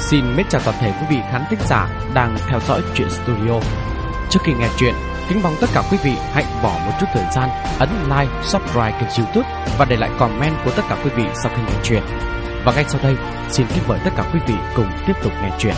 Xin mến chào toàn thể quý vị khán thính giả đang theo dõi Truyện Studio. Trước khi nghe chuyện, kính mong tất cả quý vị hãy bỏ một chút thời gian ấn like, subscribe kênh YouTube và để lại comment của tất cả quý vị sau khi nghe chuyện. Và ngay sau đây, xin kính mời tất cả quý vị cùng tiếp tục nghe chuyện.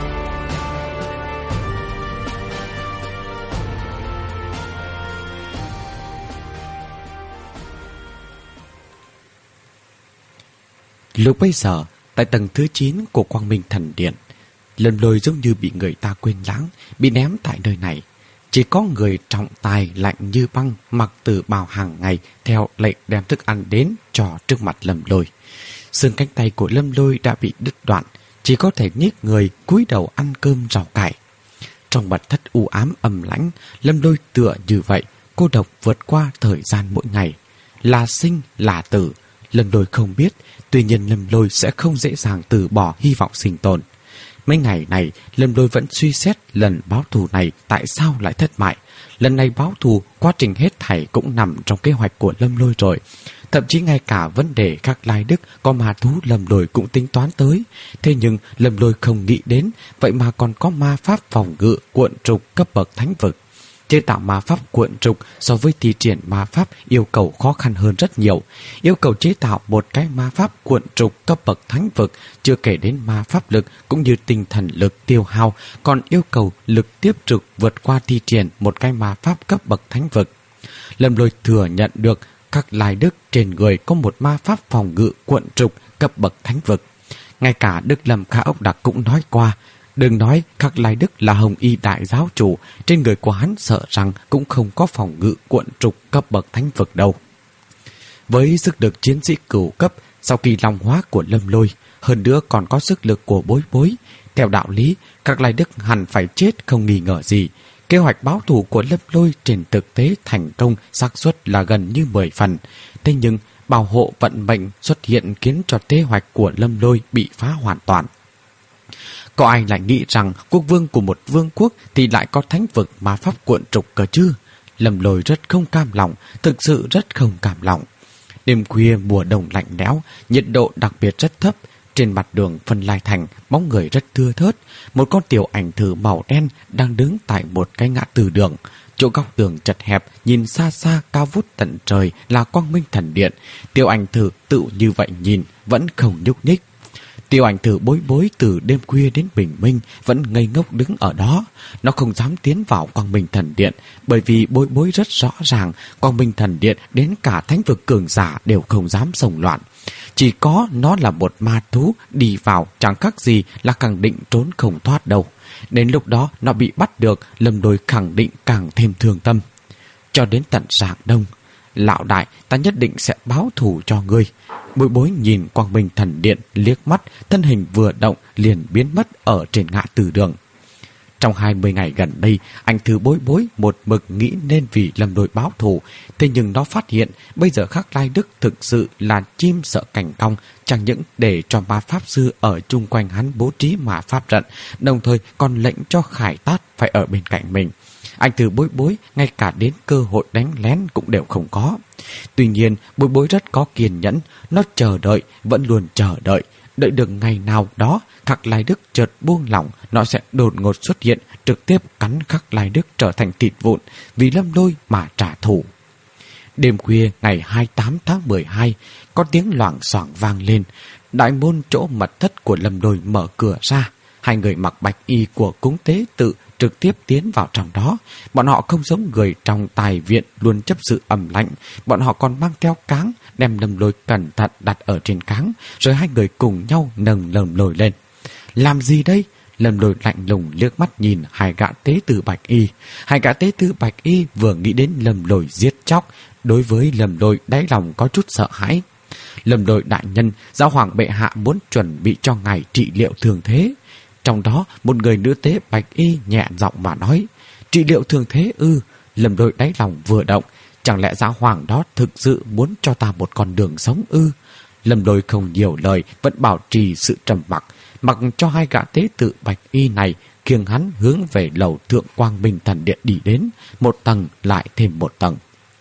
Lúc bây giờ, tại tầng thứ 9 của Quang Minh Thần Điện, Lâm Lôi giống như bị người ta quên lãng, bị ném tại nơi này. Chỉ có người trọng tài lạnh như băng mặc tử bào hàng ngày theo lệnh đem thức ăn đến cho trước mặt Lâm Lôi. Xương cánh tay của Lâm Lôi đã bị đứt đoạn, chỉ có thể nhích người cúi đầu ăn cơm rau cải. Trong mật thất u ám âm lãnh, Lâm Lôi tựa như vậy, cô độc vượt qua thời gian mỗi ngày. Là sinh là tử, Lâm Lôi không biết. Tuy nhiên Lâm Lôi sẽ không dễ dàng từ bỏ hy vọng sinh tồn. Mấy ngày này Lâm Lôi vẫn suy xét lần báo thù này tại sao lại thất bại. Lần này báo thù, quá trình hết thảy cũng nằm trong kế hoạch của Lâm Lôi rồi. Thậm chí ngay cả vấn đề Khắc Lai Đức có ma thú Lâm Lôi cũng tính toán tới. Thế nhưng Lâm Lôi không nghĩ đến, vậy mà còn có ma pháp phòng ngự cuộn trục cấp bậc thánh vực. Chế tạo ma pháp cuộn trục so với thi triển ma pháp yêu cầu khó khăn hơn rất nhiều. Yêu cầu chế tạo một cái ma pháp cuộn trục cấp bậc thánh vực, chưa kể đến ma pháp lực cũng như tinh thần lực tiêu hao, còn yêu cầu lực tiếp trực vượt qua thi triển một cái ma pháp cấp bậc thánh vực. Lâm Lôi thừa nhận được Khắc Lai Đức trên người có một ma pháp phòng ngự cuộn trục cấp bậc thánh vực. Ngay cả Đức Lâm Kha Ốc Đặc cũng nói qua, đừng nói Khắc Lai Đức là Hồng Y đại giáo chủ, trên người của hắn sợ rằng cũng không có phòng ngự cuộn trục cấp bậc thánh vực đâu. Với sức lực chiến sĩ cửu cấp sau khi long hóa của Lâm Lôi, hơn nữa còn có sức lực của Bối Bối, theo đạo lý Khắc Lai Đức hẳn phải chết không nghi ngờ gì. Kế hoạch báo thù của Lâm Lôi trên thực tế thành công xác suất là gần như 10 phần. Thế nhưng bảo hộ vận mệnh xuất hiện khiến cho kế hoạch của Lâm Lôi bị phá hoàn toàn. Có ai lại nghĩ rằng quốc vương của một vương quốc thì lại có thánh vực ma pháp cuộn trục cơ chứ? Lâm Lôi rất không cam lòng, thực sự rất không cam lòng. Đêm khuya mùa đông lạnh lẽo, nhiệt độ đặc biệt rất thấp. Trên mặt đường Phân Lai Thành, bóng người rất thưa thớt. Một con tiểu ảnh thử màu đen đang đứng tại một cái ngã tư đường. Chỗ góc tường chật hẹp, nhìn xa xa cao vút tận trời là Quang Minh Thần Điện. Tiểu ảnh thử tự như vậy nhìn, vẫn không nhúc nhích. Tiểu ảnh thử Bối Bối từ đêm khuya đến bình minh vẫn ngây ngốc đứng ở đó. Nó không dám tiến vào Quang Minh Thần Điện, bởi vì Bối Bối rất rõ ràng Quang Minh Thần Điện đến cả thánh vực cường giả đều không dám xông loạn. Chỉ có nó là một ma thú, đi vào chẳng khác gì là khẳng định trốn không thoát đâu. Đến lúc đó nó bị bắt được, Lâm Lôi khẳng định càng thêm thương tâm. Cho đến tận rạng đông, lão đại, ta nhất định sẽ báo thù cho ngươi. Bối Bối nhìn Quang Minh Thần Điện liếc mắt, thân hình vừa động liền biến mất ở trên ngã tư đường. Trong 20 ngày gần đây, anh thư Bối Bối một mực nghĩ nên vì Lâm Lôi báo thù. Thế nhưng nó phát hiện bây giờ Khắc Lai Đức thực sự là chim sợ cành cong, chẳng những để cho ma pháp sư ở chung quanh hắn bố trí ma pháp trận, đồng thời còn lệnh cho Khải Tát phải ở bên cạnh mình. Anh thư Bối Bối ngay cả đến cơ hội đánh lén cũng đều không có. Tuy nhiên Bối Bối rất có kiên nhẫn, nó chờ đợi, vẫn luôn chờ đợi. Đợi được ngày nào đó Khắc Lai Đức chợt buông lỏng, nó sẽ đột ngột xuất hiện, trực tiếp cắn Khắc Lai Đức trở thành thịt vụn, vì Lâm Lôi mà trả thù. Đêm khuya ngày 28 tháng 12, có tiếng loảng xoảng vang lên. Đại môn chỗ mật thất của Lâm Lôi mở cửa ra. Hai người mặc bạch y của cúng tế tự trực tiếp tiến vào trong đó. Bọn họ không giống người trong tài viện luôn chấp sự ẩm lạnh. Bọn họ còn mang theo cáng, đem Lâm Lôi cẩn thận đặt ở trên cáng, rồi hai người cùng nhau nâng Lâm Lôi lên. Làm gì đây? Lâm Lôi lạnh lùng liếc mắt nhìn hai gã tế tử bạch y. Hai gã tế tử bạch y vừa nghĩ đến Lâm Lôi giết chóc, đối với Lâm Lôi đáy lòng có chút sợ hãi. Lâm Lôi đại nhân, giáo hoàng bệ hạ muốn chuẩn bị cho ngài trị liệu thương thế. Trong đó một người nữ tế bạch y nhẹ giọng mà nói, trị liệu thương thế ư? Lâm Lôi đáy lòng vừa động, chẳng lẽ giáo hoàng đó thực sự muốn cho ta một con đường sống ư? Lâm Lôi không nhiều lời, vẫn bảo trì sự trầm mặc, mặc cho hai gã tế tự bạch y này khiêng hắn hướng về lầu thượng Quang Minh Thần Điện đi đến, một tầng lại thêm một tầng.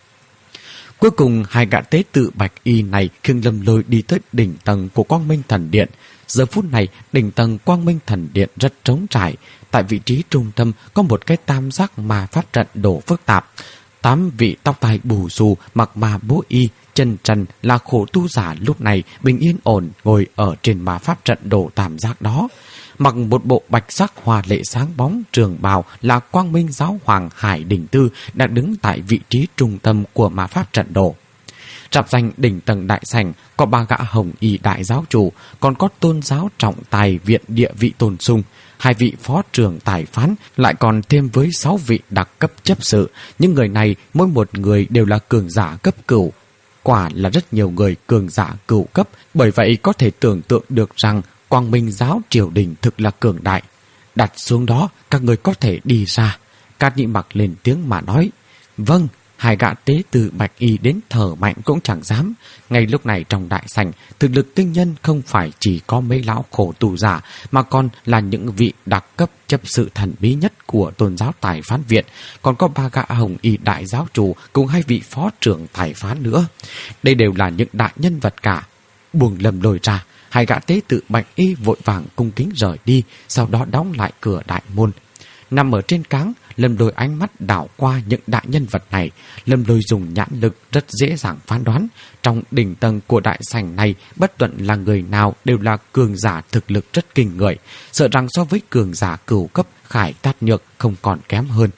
Cuối cùng hai gã tế tự bạch y này khiêng Lâm Lôi đi tới đỉnh tầng của Quang Minh Thần Điện. Giờ phút này, đỉnh tầng Quang Minh Thần Điện rất trống trải. Tại vị trí trung tâm có một cái tam giác ma pháp trận đồ phức tạp. 8 vị tóc tai bù xù, mặc ma bố y, chân trần là khổ tu giả lúc này bình yên ổn ngồi ở trên ma pháp trận đồ tam giác đó. Mặc một bộ bạch sắc hoa lệ sáng bóng trường bào là Quang Minh Giáo Hoàng Hải Đình Tư đang đứng tại vị trí trung tâm của ma pháp trận đồ. Rạp danh đỉnh tầng đại sảnh có 3 gã hồng y đại giáo chủ, còn có tôn giáo trọng tài viện địa vị tôn sung, 2 vị phó trưởng tài phán, lại còn thêm với 6 vị đặc cấp chấp sự. Những người này mỗi một người đều là cường giả cấp cửu. Quả là rất nhiều người cường giả cửu cấp, bởi vậy có thể tưởng tượng được rằng Quang Minh Giáo triều đình thực là cường đại. Đặt xuống đó, các người có thể đi ra. Cát Nhĩ Mặc lên tiếng mà nói. Vâng. 2 gã tế từ bạch y đến thở mạnh cũng chẳng dám. Ngay lúc này trong đại sảnh, thực lực tinh nhân không phải chỉ có mấy lão khổ tù giả, mà còn là những vị đặc cấp chấp sự thần bí nhất của tôn giáo tài phán viện. Còn có 3 gã hồng y đại giáo chủ cùng 2 vị phó trưởng tài phán nữa. Đây đều là những đại nhân vật cả. Buông Lâm Lôi ra, 2 gã tế tự bạch y vội vàng cung kính rời đi, sau đó đóng lại cửa đại môn. Nằm ở trên cáng, Lâm Lôi ánh mắt đảo qua những đại nhân vật này. Lâm Lôi dùng nhãn lực rất dễ dàng phán đoán. Trong đỉnh tầng của đại sảnh này, bất luận là người nào đều là cường giả thực lực rất kinh người. Sợ rằng so với cường giả cửu cấp Khải Tát Nhược không còn kém hơn.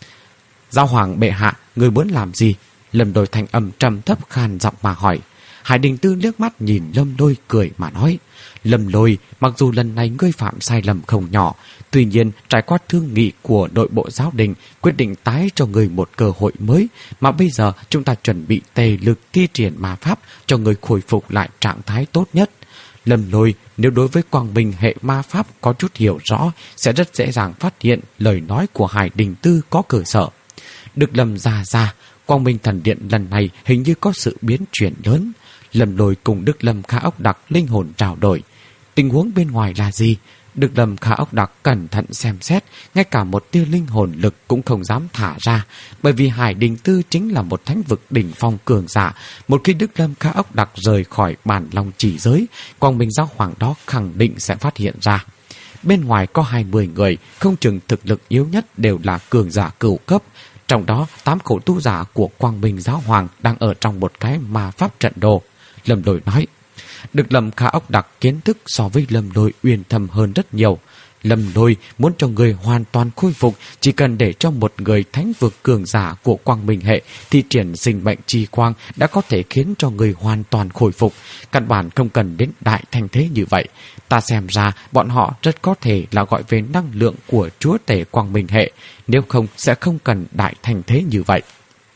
Giáo hoàng bệ hạ, người muốn làm gì? Lâm Lôi thanh âm trầm thấp khan giọng mà hỏi. Hải Đình Tư liếc mắt nhìn Lâm Lôi cười mà nói. Lâm Lôi, mặc dù lần này ngươi phạm sai lầm không nhỏ, tuy nhiên trải qua thương nghị của nội bộ giáo đình quyết định tái cho ngươi một cơ hội mới, mà bây giờ chúng ta chuẩn bị tề lực thi triển ma pháp cho ngươi khôi phục lại trạng thái tốt nhất. Lâm Lôi, nếu đối với Quang Minh hệ ma pháp có chút hiểu rõ, sẽ rất dễ dàng phát hiện lời nói của Hải Đình Tư có cơ sở. Được Lâm ra, Quang Minh Thần Điện lần này hình như có sự biến chuyển lớn. Lâm Lôi cùng Đức Lâm Khả Ốc Đặc linh hồn trao đổi. Tình huống bên ngoài là gì? Đức Lâm Khả Ốc Đặc cẩn thận xem xét, ngay cả một tia linh hồn lực cũng không dám thả ra, bởi vì Hải Đình Tư chính là một thánh vực đỉnh phong cường giả. Một khi Đức Lâm Khả Ốc Đặc rời khỏi bản long chỉ giới, Quang Minh Giáo Hoàng đó khẳng định sẽ phát hiện ra. Bên ngoài có 20 người, không chừng thực lực yếu nhất đều là cường giả cửu cấp. Trong đó 8 khổ tu giả của Quang Minh Giáo Hoàng đang ở trong một cái ma pháp trận đồ. Lâm Lôi nói. Được Lâm Khả Ốc Đặc kiến thức so với Lâm Lôi uyên thâm hơn rất nhiều. Lâm Lôi muốn cho người hoàn toàn khôi phục, chỉ cần để cho một người thánh vực cường giả của Quang Minh hệ thi triển sinh mệnh chi quang đã có thể khiến cho người hoàn toàn khôi phục. Căn bản không cần đến đại thành thế như vậy. Ta xem ra bọn họ rất có thể là gọi về năng lượng của chúa tể Quang Minh hệ, nếu không sẽ không cần đại thành thế như vậy.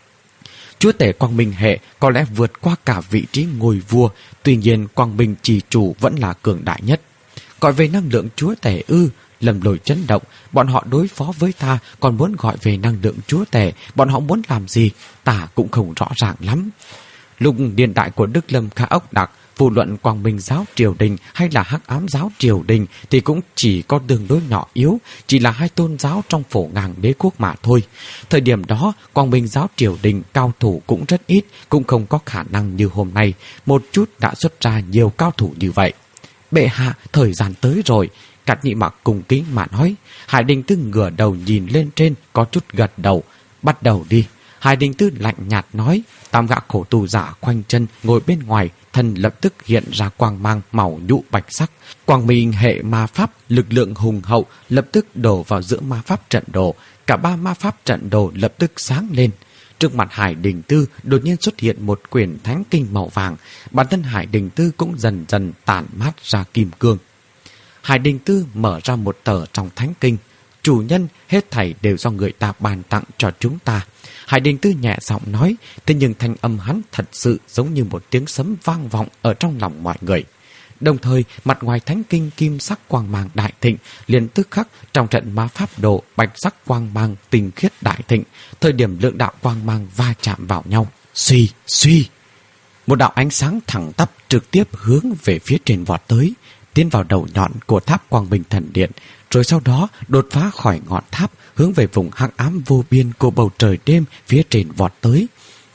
Chúa tể Quang Minh hệ có lẽ vượt qua cả vị trí ngôi vua, tuy nhiên Quang Minh chỉ chủ vẫn là cường đại nhất. Gọi về năng lượng chúa tể ư? Lâm Lôi chấn động. Bọn họ đối phó với ta còn muốn gọi về năng lượng chúa tể, bọn họ muốn làm gì ta cũng không rõ ràng lắm. Lúc niên đại của Đức Lâm Khả Ốc Đặc, vô luận Quang Minh Giáo triều đình hay là Hắc Ám Giáo triều đình thì cũng chỉ có tương đối nhỏ yếu, chỉ là 2 tôn giáo trong phổ ngàn đế quốc mà thôi. Thời điểm đó, Quang Minh Giáo triều đình cao thủ cũng rất ít, cũng không có khả năng như hôm nay một chút đã xuất ra nhiều cao thủ như vậy. Bệ hạ, thời gian tới rồi. Cát Nhĩ Mặc cung kính mà nói. Hải Đình Tư ngửa đầu nhìn lên trên, có chút gật đầu. Bắt đầu đi. Hải Đình Tư lạnh nhạt nói. 8 gã khổ tù giả khoanh chân ngồi bên ngoài, thân lập tức hiện ra quang mang màu nhũ bạch sắc. Quang Minh hệ ma pháp lực lượng hùng hậu lập tức đổ vào giữa ma pháp trận đồ. Cả 3 ma pháp trận đồ lập tức sáng lên. Trước mặt Hải Đình Tư đột nhiên xuất hiện một quyển thánh kinh màu vàng. Bản thân Hải Đình Tư cũng dần dần tản mát ra kim cương. Hải Đình Tư mở ra một tờ trong thánh kinh. Chủ nhân, hết thảy đều do người ta ban tặng cho chúng ta. Hải Đình Tư nhẹ giọng nói, thế nhưng thanh âm hắn thật sự giống như một tiếng sấm vang vọng ở trong lòng mọi người. Đồng thời, mặt ngoài thánh kinh kim sắc quang mang đại thịnh, liền tức khắc trong trận ma pháp đồ bạch sắc quang mang tinh khiết đại thịnh, thời điểm lượng đạo quang mang va chạm vào nhau. Suy, suy. Một đạo ánh sáng thẳng tắp trực tiếp hướng về phía trên vọt tới, tiến vào đầu nhọn của tháp Quang Minh Thần Điện, rồi sau đó đột phá khỏi ngọn tháp, hướng về vùng hắc ám vô biên của bầu trời đêm phía trên vọt tới.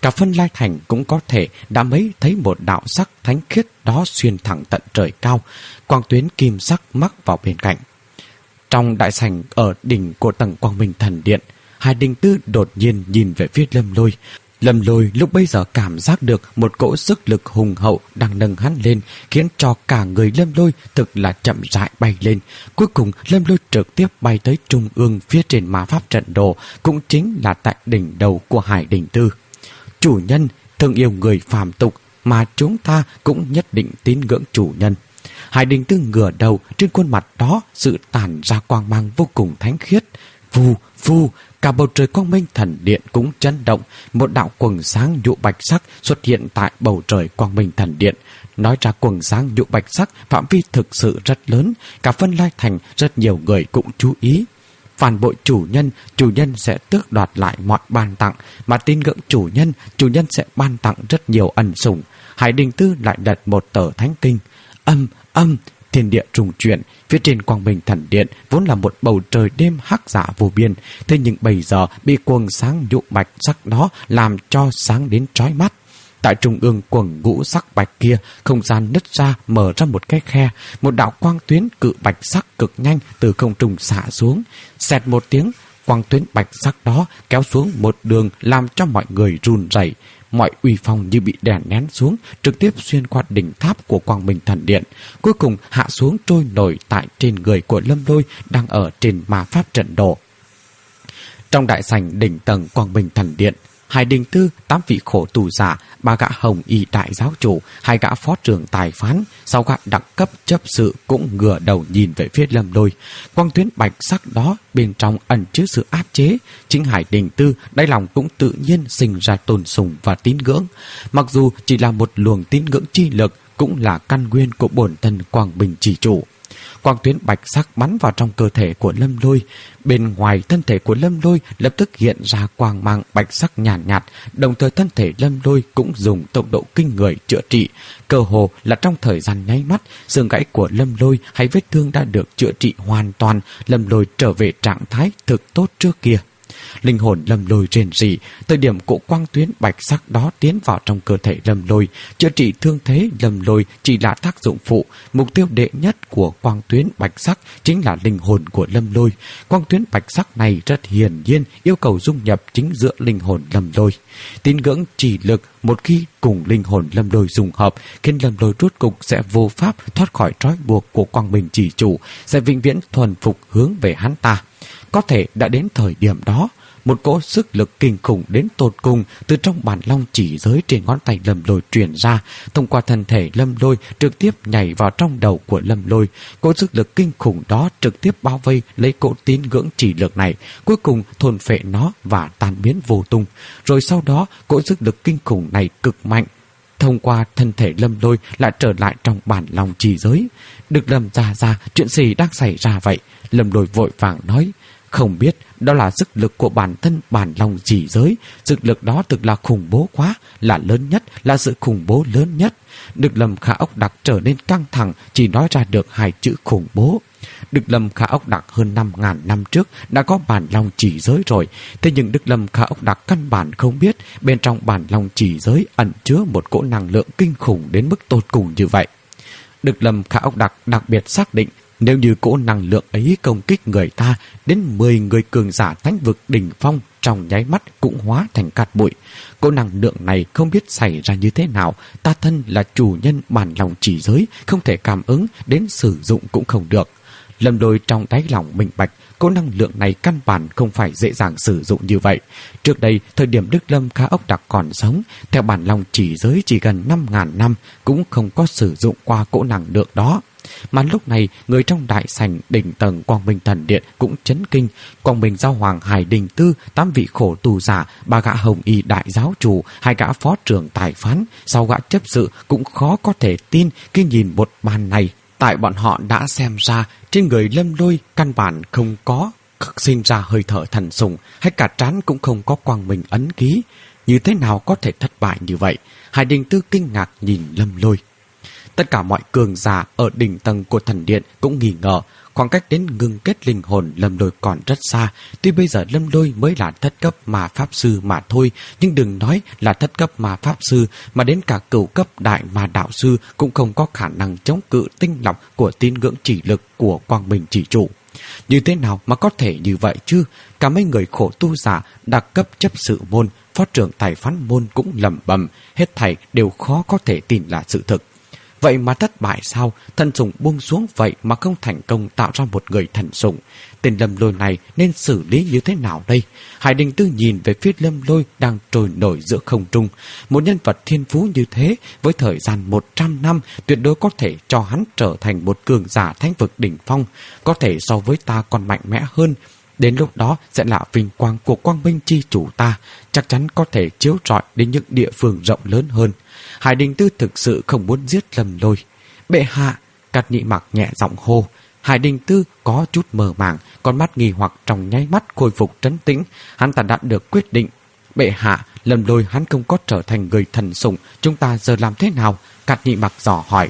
Cả Phân Lai Thành cũng có thể đã mấy thấy một đạo sắc thánh khiết đó xuyên thẳng tận trời cao, quang tuyến kim sắc mắc vào bên cạnh. Trong đại sảnh ở đỉnh của tầng Quang Minh Thần Điện, Hải Đình Tư đột nhiên nhìn về phía Lâm Lôi. Lâm Lôi lúc bấy giờ cảm giác được một cỗ sức lực hùng hậu đang nâng hắn lên, khiến cho cả người Lâm Lôi thực là chậm rãi bay lên. Cuối cùng Lâm Lôi trực tiếp bay tới trung ương phía trên ma pháp trận đồ, cũng chính là tại đỉnh đầu của Hải Đình Tư. Chủ nhân thương yêu người phàm tục, mà chúng ta cũng nhất định tín ngưỡng chủ nhân. Hải Đình Tư ngửa đầu, trên khuôn mặt đó sự tản ra quang mang vô cùng thánh khiết. Vù vù, cả bầu trời Quang Minh Thần Điện cũng chấn động. Một đạo quầng sáng nhũ bạch sắc xuất hiện tại bầu trời Quang Minh Thần Điện. Nói ra quầng sáng nhũ bạch sắc phạm vi thực sự rất lớn, cả Phân Lai Thành rất nhiều người cũng chú ý. Phản bội chủ nhân sẽ tước đoạt lại mọi ban tặng, mà tín ngưỡng chủ nhân sẽ ban tặng rất nhiều ân sủng. Hải Đình Tư lại đặt một tờ thánh kinh. Âm, thiên địa rung chuyển. Phía trên Quang Minh Thần Điện vốn là một bầu trời đêm hắc ám vô biên, thế nhưng bây giờ bị quầng sáng nhũ bạch sắc đó làm cho sáng đến chói mắt. Tại trung ương quầng ngũ sắc bạch kia, không gian nứt ra, mở ra một cái khe, một đạo quang tuyến cự bạch sắc cực nhanh từ không trung xả xuống. Xẹt một tiếng, quang tuyến bạch sắc đó kéo xuống một đường làm cho mọi người run rẩy. Mọi uy phong như bị đè nén xuống, trực tiếp xuyên qua đỉnh tháp của Quang Minh Thần Điện, cuối cùng hạ xuống trôi nổi tại trên người của Lâm Lôi đang ở trên ma pháp trận đồ. Trong đại sảnh đỉnh tầng Quang Minh Thần Điện, Hải Đình Tư, 8 vị khổ tù giả, 3 gã hồng y đại giáo chủ, 2 gã phó trưởng tài phán, 6 gã đặc cấp chấp sự cũng ngửa đầu nhìn về phía Lâm Lôi. Quang tuyến bạch sắc đó bên trong ẩn chứa sự áp chế. Chính Hải Đình Tư đáy lòng cũng tự nhiên sinh ra tôn sùng và tín ngưỡng. Mặc dù chỉ là một luồng tín ngưỡng chi lực, cũng là căn nguyên của bổn thân Quang Minh chỉ chủ. Quang tuyến bạch sắc bắn vào trong cơ thể của Lâm Lôi. Bên ngoài thân thể của Lâm Lôi lập tức hiện ra quang mang bạch sắc nhàn nhạt, đồng thời thân thể Lâm Lôi cũng dùng tốc độ kinh người chữa trị. Cơ hồ là trong thời gian nháy mắt, xương gãy của Lâm Lôi hay vết thương đã được chữa trị hoàn toàn. Lâm Lôi trở về trạng thái thực tốt trước kia. Linh hồn Lâm Lôi rền rỉ. Thời điểm cỗ quang tuyến bạch sắc đó tiến vào trong cơ thể Lâm Lôi, chữa trị thương thế Lâm Lôi chỉ là tác dụng phụ. Mục tiêu đệ nhất của quang tuyến bạch sắc chính là linh hồn của Lâm Lôi. Quang tuyến bạch sắc này rất hiển nhiên yêu cầu dung nhập chính giữa linh hồn Lâm Lôi. Tín ngưỡng chỉ lực một khi cùng linh hồn Lâm Lôi dùng hợp, khiến Lâm Lôi rốt cục sẽ vô pháp thoát khỏi trói buộc của Quang Minh chỉ chủ, sẽ vĩnh viễn thuần phục hướng về hắn ta. Có thể đã đến thời điểm đó, một cỗ sức lực kinh khủng đến tột cùng từ trong bản long chỉ giới trên ngón tay Lâm Lôi truyền ra, thông qua thân thể Lâm Lôi trực tiếp nhảy vào trong đầu của Lâm Lôi. Cỗ sức lực kinh khủng đó trực tiếp bao vây lấy cỗ tín ngưỡng chỉ lực này, cuối cùng thôn phệ nó và tan biến vô tung. Rồi sau đó, cỗ sức lực kinh khủng này cực mạnh thông qua thân thể Lâm Lôi lại trở lại trong bản long chỉ giới. Được Lâm ra, chuyện gì đang xảy ra vậy? Lâm Lôi vội vàng nói. Không biết, đó là sức lực của bản thân bản long chỉ giới. Sức lực đó thực là khủng bố quá, là lớn nhất, là sự khủng bố lớn nhất. Được Lâm Khả Ốc Đặc trở nên căng thẳng, chỉ nói ra được 2 chữ khủng bố. Đức Lâm Khả Ốc Đặc hơn 5.000 năm trước đã có bản long chỉ giới rồi. Thế nhưng Đức Lâm Khả Ốc Đặc căn bản không biết bên trong bản long chỉ giới ẩn chứa một cỗ năng lượng kinh khủng đến mức tột cùng như vậy. Đức Lâm Khả Ốc Đặc đặc biệt xác định, nếu như cỗ năng lượng ấy công kích người ta, đến 10 người cường giả thánh vực đỉnh phong trong nháy mắt cũng hóa thành cát bụi. Cỗ năng lượng này không biết xảy ra như thế nào, ta thân là chủ nhân bản lòng chỉ giới, không thể cảm ứng, đến sử dụng cũng không được. Lâm Lôi trong đáy lòng minh bạch, cỗ năng lượng này căn bản không phải dễ dàng sử dụng như vậy. Trước đây, thời điểm Đức Lâm Khả Ốc Đặc còn sống, theo bản lòng chỉ giới chỉ gần 5.000 năm cũng không có sử dụng qua cỗ năng lượng đó. Mà lúc này, người trong đại sảnh đỉnh tầng Quang Minh Thần Điện cũng chấn kinh. Quang Minh Giáo Hoàng Hải Đình Tư, 8 vị khổ tù giả, 3 gã hồng y đại giáo chủ, 2 gã phó trưởng tài phán, 6 gã chấp sự cũng khó có thể tin khi nhìn một màn này. Tại bọn họ đã xem ra, trên người Lâm Lôi căn bản không có sinh ra hơi thở thần sùng, hay cả trán cũng không có quang minh ấn ký. Như thế nào có thể thất bại như vậy? Hải Đình Tư kinh ngạc nhìn Lâm Lôi. Tất cả mọi cường giả ở đỉnh tầng của thần điện cũng nghi ngờ khoảng cách đến ngưng kết linh hồn Lâm Lôi còn rất xa. Tuy bây giờ Lâm Lôi mới là thất cấp ma pháp sư mà thôi, nhưng đừng nói là thất cấp ma pháp sư, mà đến cả cửu cấp đại ma đạo sư cũng không có khả năng chống cự tinh lọc của tín ngưỡng chỉ lực của Quang Minh chỉ chủ. Như thế nào mà có thể như vậy chứ? Cả mấy người khổ tu giả, đặc cấp chấp sự môn, phó trưởng tài phán môn cũng lẩm bẩm, hết thảy đều khó có thể tin là sự thực. Vậy mà thất bại sao? Thần sủng buông xuống vậy mà không thành công tạo ra một người thần sủng. Tên Lâm Lôi này nên xử lý như thế nào đây? Hải Đình Tư nhìn về phía Lâm Lôi đang trôi nổi giữa không trung. Một nhân vật thiên phú như thế, với thời gian 100 năm, tuyệt đối có thể cho hắn trở thành một cường giả thánh vực đỉnh phong, có thể so với ta còn mạnh mẽ hơn. Đến lúc đó sẽ là vinh quang của Quang Minh chi chủ ta, chắc chắn có thể chiếu rọi đến những địa phương rộng lớn hơn. Hải Đình Tư thực sự không muốn giết Lâm Lôi. Bệ hạ, Cát Nhị Mặc nhẹ giọng hô. Hải Đình Tư có chút mờ màng, con mắt nghi hoặc trong nháy mắt khôi phục trấn tĩnh. Hắn ta đã được quyết định. Bệ hạ, Lâm Lôi hắn không có trở thành người thần sủng, chúng ta giờ làm thế nào? Cát Nhị Mặc dò hỏi.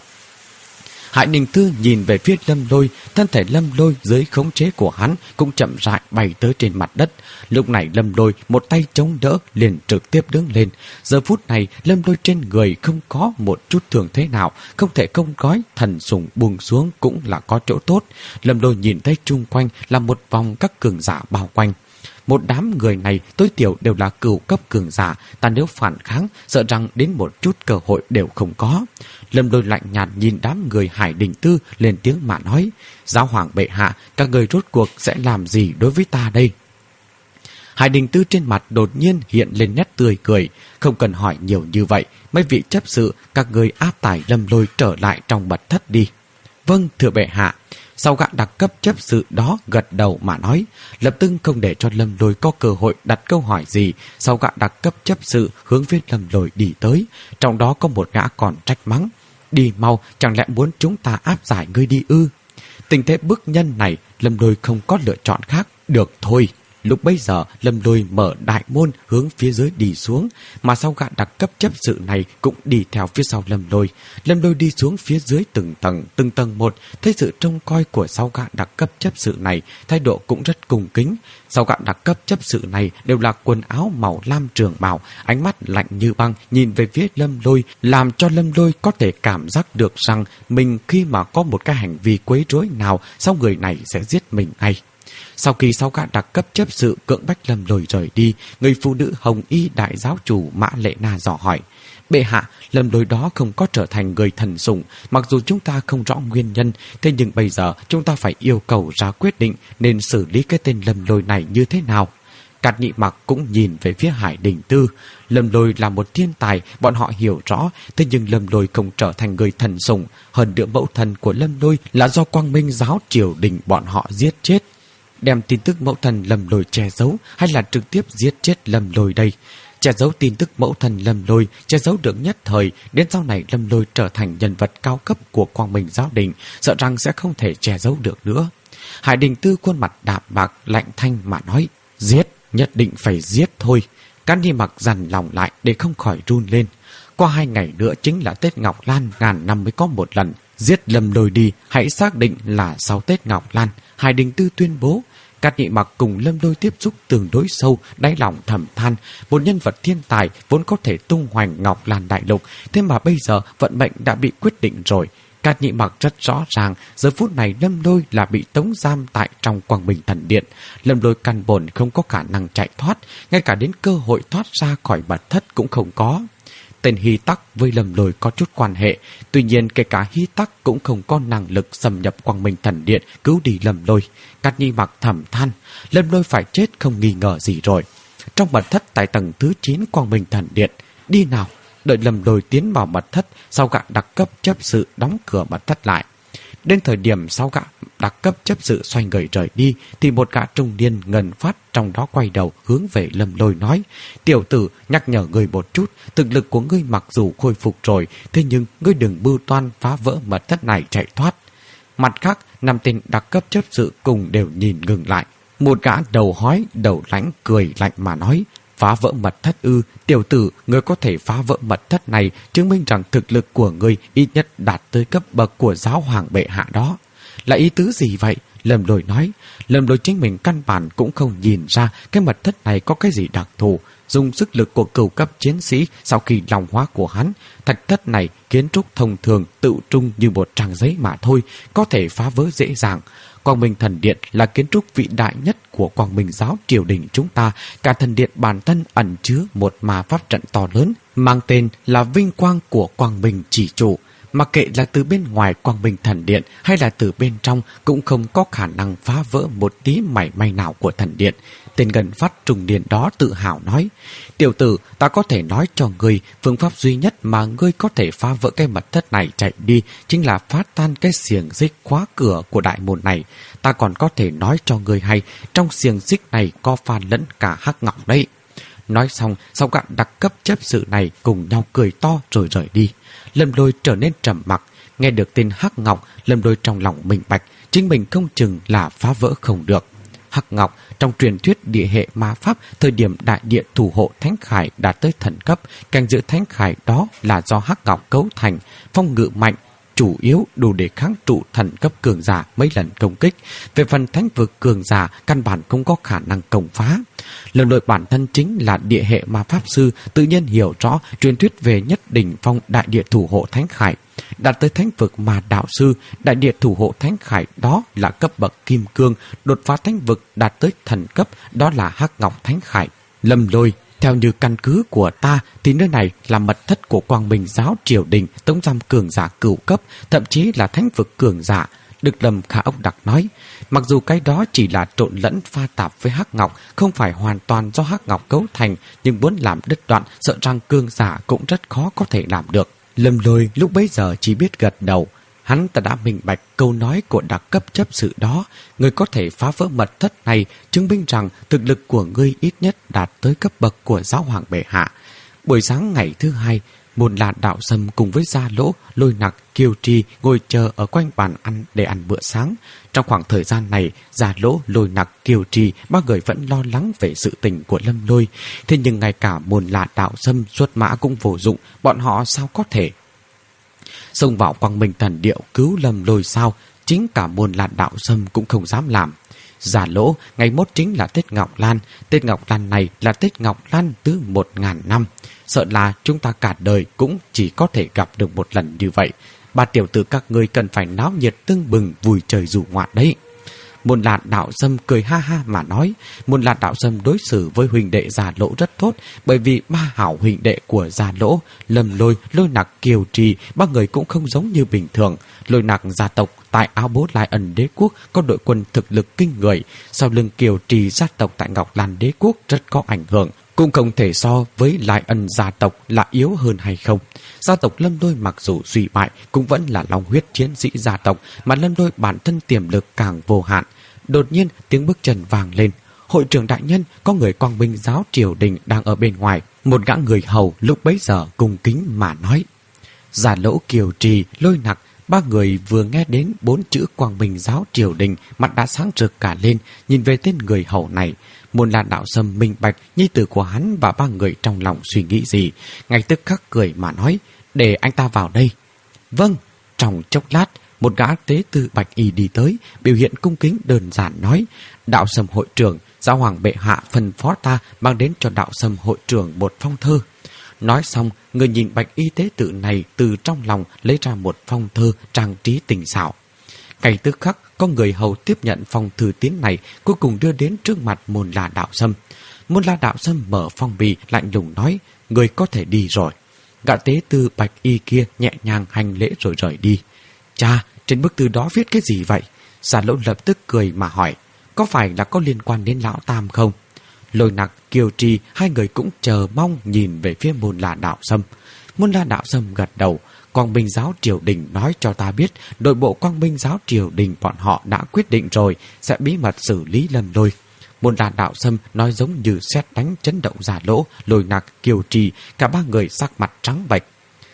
Hải Đình Tư nhìn về phía Lâm Lôi, thân thể Lâm Lôi dưới khống chế của hắn cũng chậm rãi bay tới trên mặt đất. Lúc này Lâm Lôi một tay chống đỡ liền trực tiếp đứng lên. Giờ phút này Lâm Lôi trên người không có một chút thương thế nào, không thể không nói thần sủng buông xuống cũng là có chỗ tốt. Lâm Lôi nhìn thấy chung quanh là một vòng các cường giả bao quanh. Một đám người này tối thiểu đều là cửu cấp cường giả, ta nếu phản kháng sợ rằng đến một chút cơ hội đều không có. Lâm Lôi lạnh nhạt nhìn đám người Hải Đình Tư lên tiếng mà nói, giáo hoàng bệ hạ, các người rốt cuộc sẽ làm gì đối với ta đây? Hải Đình Tư trên mặt đột nhiên hiện lên nét tươi cười, không cần hỏi nhiều như vậy, mấy vị chấp sự, các người áp tải Lâm Lôi trở lại trong mật thất đi. Vâng, thưa bệ hạ. Sau gã đặc cấp chấp sự đó gật đầu mà nói, lập tức không để cho Lâm Lôi có cơ hội đặt câu hỏi gì. Sau gã đặc cấp chấp sự hướng phía Lâm Lôi đi tới, trong đó có một gã còn trách mắng. Đi mau, chẳng lẽ muốn chúng ta áp giải ngươi đi ư? Tình thế bức nhân này, Lâm Lôi không có lựa chọn khác. Được thôi. Lúc bấy giờ, Lâm Lôi mở đại môn hướng phía dưới đi xuống, mà sau gã đặc cấp chấp sự này cũng đi theo phía sau Lâm Lôi. Lâm Lôi đi xuống phía dưới từng tầng một, thấy sự trông coi của sau gã đặc cấp chấp sự này, thái độ cũng rất cung kính. Sau gã đặc cấp chấp sự này đều là quần áo màu lam trường bào, ánh mắt lạnh như băng nhìn về phía Lâm Lôi, làm cho Lâm Lôi có thể cảm giác được rằng mình khi mà có một cái hành vi quấy rối nào, sau người này sẽ giết mình ngay. Sau khi sau gã đặc cấp chấp sự cưỡng bách Lâm Lôi rời đi, người phụ nữ hồng y đại giáo chủ Mã Lệ Na dò hỏi, bệ hạ, Lâm Lôi đó không có trở thành người thần sủng, mặc dù chúng ta không rõ nguyên nhân, thế nhưng bây giờ chúng ta phải yêu cầu ra quyết định nên xử lý cái tên Lâm Lôi này như thế nào. Cát Nhị Mặc cũng nhìn về phía Hải Đình Tư. Lâm Lôi là một thiên tài, bọn họ hiểu rõ, thế nhưng Lâm Lôi không trở thành người thần sủng. Hơn nữa mẫu thần của Lâm Lôi là do Quang Minh giáo triều đình bọn họ giết chết. Đem tin tức mẫu thần Lâm Lôi che giấu hay là trực tiếp giết chết Lâm Lôi đây? Che giấu tin tức mẫu thần Lâm Lôi, che giấu được nhất thời, đến sau này Lâm Lôi trở thành nhân vật cao cấp của Quang Minh giáo đình, sợ rằng sẽ không thể che giấu được nữa. Hải Đình Tư khuôn mặt đạm bạc lạnh thanh mà nói, giết, nhất định phải giết thôi. Cát Nhị Mặc dằn lòng lại để không khỏi run lên. Qua 2 ngày nữa chính là Tết Ngọc Lan, ngàn năm mới có một lần. Giết Lâm Lôi đi, hãy xác định là sau Tết Ngọc Lan. Hải Đình Tư tuyên bố. Cát Nhị Mặc cùng Lâm Lôi tiếp xúc tương đối sâu, đáy lòng thầm than, một nhân vật thiên tài vốn có thể tung hoành Ngọc Lan đại lục, thế mà bây giờ vận mệnh đã bị quyết định rồi. Cát Nhị Mặc rất rõ ràng, giờ phút này Lâm Lôi là bị tống giam tại trong Quang Minh thần điện. Lâm Lôi căn bản không có khả năng chạy thoát, ngay cả đến cơ hội thoát ra khỏi mật thất cũng không có. Tên Hy Tắc với Lâm Lôi có chút quan hệ, tuy nhiên kể cả Hy Tắc cũng không có năng lực xâm nhập Quang Minh thần điện cứu đi Lâm Lôi. Cát Nhị Mặc thầm than, Lâm Lôi phải chết không nghi ngờ gì rồi. Trong mật thất tại tầng thứ 9 Quang Minh thần điện, đi nào. Đợi Lâm Lôi tiến vào mật thất, sau gã đặc cấp chấp sự đóng cửa mật thất lại. Đến thời điểm sau gã đặc cấp chấp sự xoay người rời đi, thì một gã trung niên ngần phát trong đó quay đầu hướng về Lâm Lôi nói, tiểu tử, nhắc nhở ngươi một chút, thực lực của ngươi mặc dù khôi phục rồi, thế nhưng ngươi đừng bưu toan phá vỡ mật thất này chạy thoát. Mặt khác, 5 tên đặc cấp chấp sự cùng đều nhìn ngừng lại. Một gã đầu hói, đầu lãnh cười lạnh mà nói, Phá vỡ mật thất ư? Tiểu tử, ngươi có thể phá vỡ mật thất này, chứng minh rằng thực lực của ngươi ít nhất đạt tới cấp bậc của giáo hoàng bệ hạ đó. Là ý tứ gì vậy? Lâm Lôi nói. Lâm Lôi chính mình căn bản cũng không nhìn ra cái mật thất này có cái gì đặc thù. Dùng sức lực của cửu cấp chiến sĩ sau khi long hóa của hắn, thạch thất này kiến trúc thông thường tự trung như một trang giấy mà thôi, có thể phá vỡ dễ dàng. Quang Minh Thần Điện là kiến trúc vĩ đại nhất của Quang Minh giáo triều đình chúng ta. Cả thần điện bản thân ẩn chứa một ma pháp trận to lớn, mang tên là vinh quang của Quang Minh chỉ chủ. Mặc kệ là từ bên ngoài Quang Minh Thần Điện hay là từ bên trong cũng không có khả năng phá vỡ một tí mảy may nào của thần điện. Tên Ngân Phát Trùng Điền đó tự hào nói, tiểu tử, ta có thể nói cho ngươi, phương pháp duy nhất mà ngươi có thể phá vỡ cái mật thất này chạy đi chính là phá tan cái xiềng xích khóa cửa của đại môn này. Ta còn có thể nói cho ngươi hay, trong xiềng xích này có pha lẫn cả hắc ngọc đấy. Nói xong, sau gạn đặc cấp chấp sự này cùng nhau cười to rồi rời đi. Lâm Lôi trở nên trầm mặc, nghe được tên hắc ngọc, Lâm Lôi trong lòng minh bạch, chính mình không chừng là phá vỡ không được. Hắc ngọc trong truyền thuyết địa hệ ma pháp, thời điểm đại địa thủ hộ thánh khải đạt tới thần cấp, canh giữ thánh khải đó là do hắc ngọc cấu thành, phong ngự mạnh, chủ yếu đủ để kháng trụ thần cấp cường giả mấy lần công kích. Về phần thánh vực cường giả, căn bản không có khả năng công phá. Lâm Lôi bản thân chính là địa hệ ma pháp sư, tự nhiên hiểu rõ truyền thuyết về nhất đỉnh phong đại địa thủ hộ thánh khải. Đạt tới thánh vực mà đạo sư, đại địa thủ hộ thánh khải đó là cấp bậc kim cương, đột phá thánh vực đạt tới thần cấp, đó là hắc ngọc thánh khải. Lâm Lôi, theo như căn cứ của ta thì nơi này là mật thất của Quang Minh giáo triều đình, tống giam cường giả cửu cấp, thậm chí là thánh vực cường giả. Được Lâm Khả Ốc Đặc nói, mặc dù cái đó chỉ là trộn lẫn pha tạp với hắc ngọc, không phải hoàn toàn do hắc ngọc cấu thành, nhưng muốn làm đứt đoạn, sợ rằng cường giả cũng rất khó có thể làm được. Lâm Lôi lúc bấy giờ chỉ biết gật đầu. Hắn ta đã minh bạch câu nói của đặc cấp chấp sự đó. Người có thể phá vỡ mật thất này chứng minh rằng thực lực của ngươi ít nhất đạt tới cấp bậc của giáo hoàng bệ hạ. Buổi sáng ngày thứ hai, Môn La Đạo Sâm cùng với Gia Lỗ, Lôi Nặc, Kiều Trì ngồi chờ ở quanh bàn ăn để ăn bữa sáng. Trong khoảng thời gian này, Gia Lỗ, Lôi Nặc, Kiều Trì ba người vẫn lo lắng về sự tình của Lâm Lôi. Thế nhưng ngay cả Môn La Đạo Sâm xuất mã cũng vô dụng, bọn họ sao có thể xông vào Quang Minh Thần Điệu cứu Lâm Lôi sao? Chính cả Môn La Đạo Sâm cũng không dám làm. Giả Lỗ, ngày mốt chính là Tết Ngọc Lan. Tết Ngọc Lan này là Tết Ngọc Lan thứ 1000 năm. Sợ là chúng ta cả đời cũng chỉ có thể gặp được một lần như vậy. Ba tiểu tử các ngươi cần phải náo nhiệt tưng bừng vui trời rủ ngoạn đấy. Môn La Đạo Sâm cười ha ha mà nói. Môn La Đạo Sâm đối xử với huynh đệ Giả Lỗ rất tốt, bởi vì ba hảo huynh đệ của Giả Lỗ, Lâm Lôi, Lôi Nặc, Kiều Trì, ba người cũng không giống như bình thường. Lôi Nặc gia tộc tại Áo Bố Lai Ẩn Đế Quốc có đội quân thực lực kinh người, sau lưng Kiều Trì gia tộc tại Ngọc Lan Đế Quốc rất có ảnh hưởng, cũng không thể so với Lai Ân gia tộc là yếu hơn hay không. Gia tộc Lâm Lôi mặc dù suy bại cũng vẫn là long huyết chiến sĩ gia tộc, mà Lâm Lôi bản thân tiềm lực càng vô hạn. Đột nhiên tiếng bước chân vang lên. Hội trưởng đại nhân, có người Quang Minh giáo triều đình đang ở bên ngoài. Một gã người hầu lúc bấy giờ cung kính mà nói. Giả Lỗ, Kiều Trì, Lôi Nặc, ba người vừa nghe đến 4 chữ Quang Minh giáo triều đình, mặt đã sáng rực cả lên, nhìn về tên người hầu này. Môn La Đạo Sâm minh bạch nhi tử của hắn và ba người trong lòng suy nghĩ gì, ngay tức khắc cười mà nói, để anh ta vào đây. Vâng. Trong chốc lát, một gã tế tư bạch y đi tới, biểu hiện cung kính đơn giản nói, Đạo Sâm hội trưởng, giáo hoàng bệ hạ phân phó ta mang đến cho Đạo Sâm hội trưởng một phong thơ. Nói xong, người nhìn bạch y tế tự này từ trong lòng lấy ra một phong thơ trang trí tinh xảo. Ngay tức khắc, có người hầu tiếp nhận phong thư tín này, cuối cùng đưa đến trước mặt Môn La Đạo Sâm. Môn La Đạo Sâm mở phong bì lạnh lùng nói, người có thể đi rồi. Gã tế tư bạch y kia nhẹ nhàng hành lễ rồi rời đi. Cha, trên bức thư đó viết cái gì vậy? Giả Lỗ lập tức cười mà hỏi, có phải là có liên quan đến lão Tam không? Lôi Nặc, Kiều Trì hai người cũng chờ mong nhìn về phía Môn La Đạo Sâm. Môn La Đạo Sâm gật đầu. Quang Minh giáo triều đình nói cho ta biết, nội bộ Quang Minh giáo triều đình bọn họ đã quyết định rồi, sẽ bí mật xử lý Lâm Lôi. Môn La Đạo Sâm nói giống như sét đánh chấn động Giả Lỗ, Lôi Nặc, Kiều Trì, cả ba người sắc mặt trắng bệch.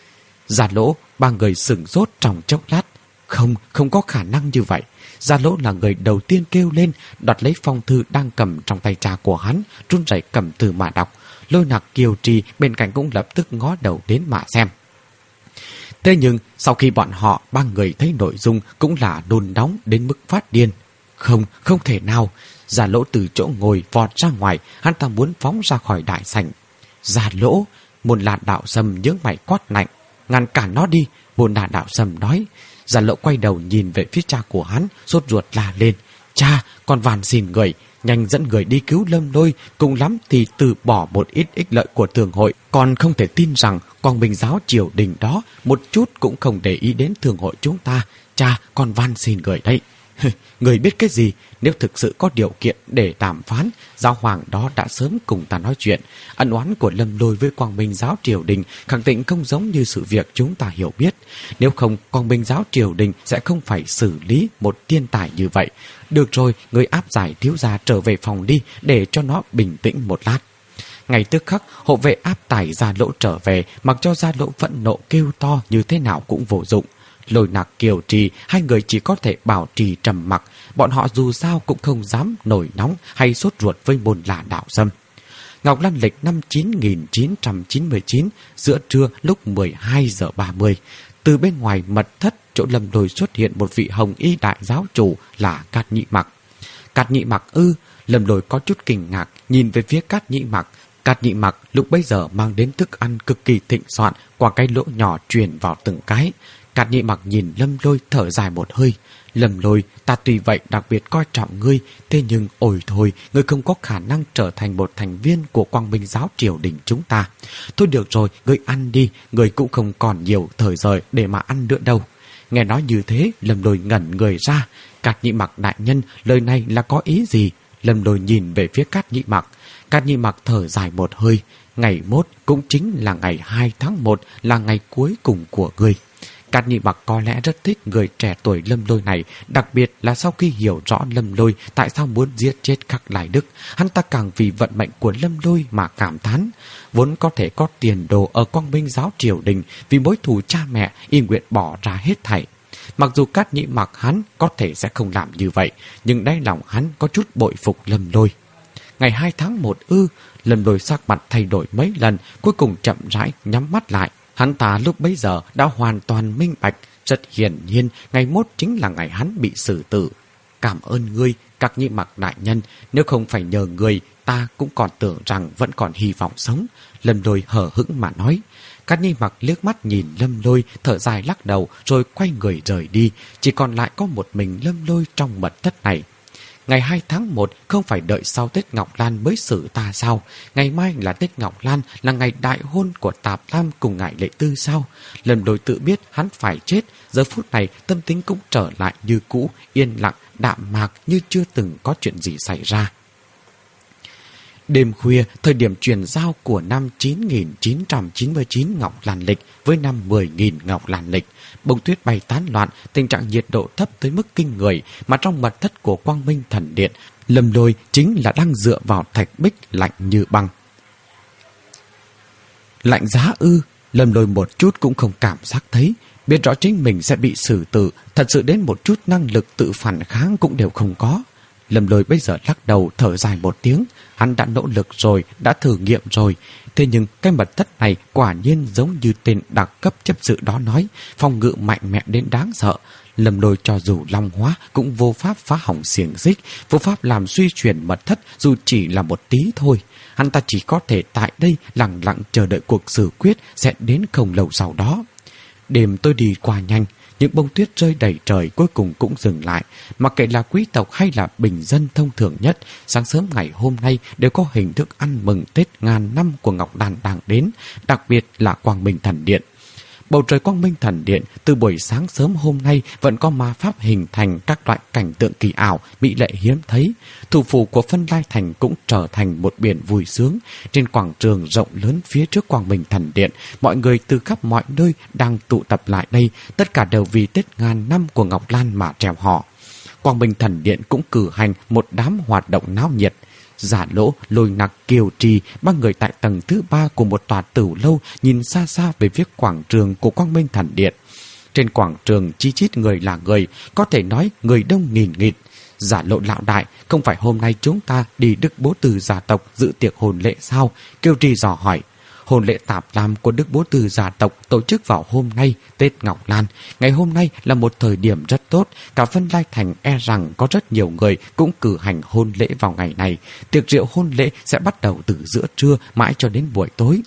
Giả Lỗ, ba người sửng sốt trong chốc lát. Không có khả năng như vậy. Giả Lỗ là người đầu tiên kêu lên, đoạt lấy phong thư đang cầm trong tay cha của hắn, run rẩy cầm từ mà đọc. Lôi Nặc, Kiều Trì bên cạnh cũng lập tức ngó đầu đến mà xem. Thế nhưng sau khi bọn họ ba người thấy nội dung cũng là nôn nóng đến mức phát điên. Không thể nào. Giả Lỗ từ chỗ ngồi vọt ra ngoài, hắn ta muốn phóng ra khỏi đại sảnh. Giả Lỗ, Môn Là Đạo Sâm nhướng mày quát lạnh. Ngăn cản nó đi, Môn Là Đạo Sâm nói. Giả Lỗ quay đầu nhìn về phía cha của hắn, sốt ruột la lên. Cha, con van xin người, nhanh dẫn người đi cứu Lâm Lôi, cùng lắm thì từ bỏ một ít ích lợi của thường hội. Còn không thể tin rằng Quang Minh giáo triều đình đó một chút cũng không để ý đến thường hội chúng ta. Cha, con van xin người đấy. Người biết cái gì? Nếu thực sự có điều kiện để đàm phán, giáo hoàng đó đã sớm cùng ta nói chuyện. Ân oán của Lâm Lôi với Quang Minh giáo triều đình khẳng định không giống như sự việc chúng ta hiểu biết. Nếu không, Quang Minh giáo triều đình sẽ không phải xử lý một thiên tài như vậy. Được rồi, người áp giải thiếu gia trở về phòng đi để cho nó bình tĩnh một lát. Ngay tức khắc, hộ vệ áp tải Gia Lỗ trở về, mặc cho Gia Lỗ phẫn nộ kêu to như thế nào cũng vô dụng. Lôi Nặc, Kiều Trì, hai người chỉ có thể bảo trì trầm mặc. Bọn họ dù sao cũng không dám nổi nóng hay sốt ruột với Môn Là Đạo Sâm. Ngọc Lan lịch năm 9999, giữa trưa lúc 12 giờ 30, từ bên ngoài mật thất chỗ Lâm Lôi xuất hiện một vị hồng y đại giáo chủ là Cát Nhị Mặc. Cát Nhị Mặc ư? Lâm Lôi có chút kinh ngạc nhìn về phía Cát Nhị Mặc. Cát Nhị Mặc lúc bấy giờ mang đến thức ăn cực kỳ thịnh soạn qua cái lỗ nhỏ truyền vào từng cái. Cát Nhị Mặc nhìn Lâm Lôi thở dài một hơi. Lâm Lôi, ta tuy vậy đặc biệt coi trọng ngươi, thế nhưng ôi thôi, ngươi không có khả năng trở thành một thành viên của Quang Minh giáo triều đình chúng ta. Thôi được rồi, ngươi ăn đi, ngươi cũng không còn nhiều thời giờ để mà ăn nữa đâu. Nghe nói như thế, Lâm Lôi ngẩn người ra. Cát Nhị Mặc đại nhân, lời này là có ý gì? Lâm Lôi nhìn về phía Cát Nhị Mặc. Cát Nhị Mặc thở dài một hơi. Ngày mốt cũng chính là ngày 2 tháng 1 là ngày cuối cùng của ngươi. Cát Nhị Mặc có lẽ rất thích người trẻ tuổi Lâm Lôi này, đặc biệt là sau khi hiểu rõ Lâm Lôi tại sao muốn giết chết Khắc Lai Đức, hắn ta càng vì vận mệnh của Lâm Lôi mà cảm thán. Vốn có thể có tiền đồ ở Quang Minh giáo triều đình, vì mối thù cha mẹ, y nguyện bỏ ra hết thảy. Mặc dù Cát Nhị Mặc hắn có thể sẽ không làm như vậy, nhưng đáy lòng hắn có chút bội phục Lâm Lôi. Ngày 2 tháng 1 ư? Lâm Lôi sắc mặt thay đổi mấy lần, cuối cùng chậm rãi nhắm mắt lại. Hắn ta lúc bấy giờ đã hoàn toàn minh bạch, rất hiển nhiên ngày mốt chính là ngày hắn bị xử tử. Cảm ơn ngươi, Cát Nhị Mặc đại nhân, nếu không phải nhờ ngươi, ta cũng còn tưởng rằng vẫn còn hy vọng sống. Lâm Lôi hờ hững mà nói. Cát Nhị Mặc liếc mắt nhìn Lâm Lôi, thở dài lắc đầu rồi quay người rời đi, chỉ còn lại có một mình Lâm Lôi trong mật thất này. Ngày 2 tháng 1 không phải đợi sau Tết Ngọc Lan mới xử ta sao? Ngày mai là Tết Ngọc Lan, là ngày đại hôn của Tạp Lam cùng ngài Lệ Tư sao? Lâm Lôi tự biết hắn phải chết, giờ phút này tâm tính cũng trở lại như cũ, yên lặng, đạm mạc như chưa từng có chuyện gì xảy ra. Đêm khuya, thời điểm chuyển giao của năm 9999 Ngọc Lan lịch với năm 10.000 Ngọc Lan lịch, bông tuyết bay tán loạn, tình trạng nhiệt độ thấp tới mức kinh người, mà trong mật thất của Quang Minh Thần Điện, Lâm Lôi chính là đang dựa vào thạch bích lạnh như băng. Lạnh giá ư? Lâm Lôi một chút cũng không cảm giác thấy, biết rõ chính mình sẽ bị xử tử, thật sự đến một chút năng lực tự phản kháng cũng đều không có. Lâm Lôi bây giờ lắc đầu thở dài một tiếng, hắn đã nỗ lực rồi, đã thử nghiệm rồi. Thế nhưng cái mật thất này quả nhiên giống như tên đặc cấp chấp sự đó nói, phòng ngự mạnh mẽ đến đáng sợ. Lâm Lôi cho dù long hóa cũng vô pháp phá hỏng xiềng xích, vô pháp làm suy chuyển mật thất dù chỉ là một tí thôi. Hắn ta chỉ có thể tại đây lặng lặng chờ đợi cuộc xử quyết sẽ đến không lâu sau đó. Đêm tôi đi qua nhanh, những bông tuyết rơi đầy trời cuối cùng cũng dừng lại. Mặc kệ là quý tộc hay là bình dân thông thường nhất, sáng sớm ngày hôm nay đều có hình thức ăn mừng Tết ngàn năm của Ngọc Đàn đang đến, đặc biệt là Quang Minh Thần Điện. Bầu trời Quang Minh Thần Điện từ buổi sáng sớm hôm nay vẫn có ma pháp hình thành các loại cảnh tượng kỳ ảo, mỹ lệ hiếm thấy. Thủ phủ của Phân Lai Thành cũng trở thành một biển vui sướng. Trên quảng trường rộng lớn phía trước Quang Minh Thần Điện, mọi người từ khắp mọi nơi đang tụ tập lại đây, tất cả đều vì Tết ngàn năm của Ngọc Lan mà treo hò. Quang Minh Thần Điện cũng cử hành một đám hoạt động náo nhiệt. Giả Lỗ, Lôi Nặc, Kiều Trì, ba người tại tầng thứ 3 của một tòa tửu lâu nhìn xa xa về phía quảng trường của Quang Minh Thần Điện. Trên quảng trường chi chít người là người, có thể nói người đông nghìn nghịt. Giả Lộ lão đại, không phải hôm nay chúng ta đi Đức Bố Từ gia tộc dự tiệc hôn lễ sao? Kiều Trì dò hỏi. Hôn lễ Tạp Lam của Đức Bố Từ gia tộc tổ chức vào hôm nay, Tết Ngọc Lan. Ngày hôm nay là một thời điểm rất tốt. Cả Vân Lai Thành e rằng có rất nhiều người cũng cử hành hôn lễ vào ngày này. Tiệc rượu hôn lễ sẽ bắt đầu từ giữa trưa mãi cho đến buổi tối.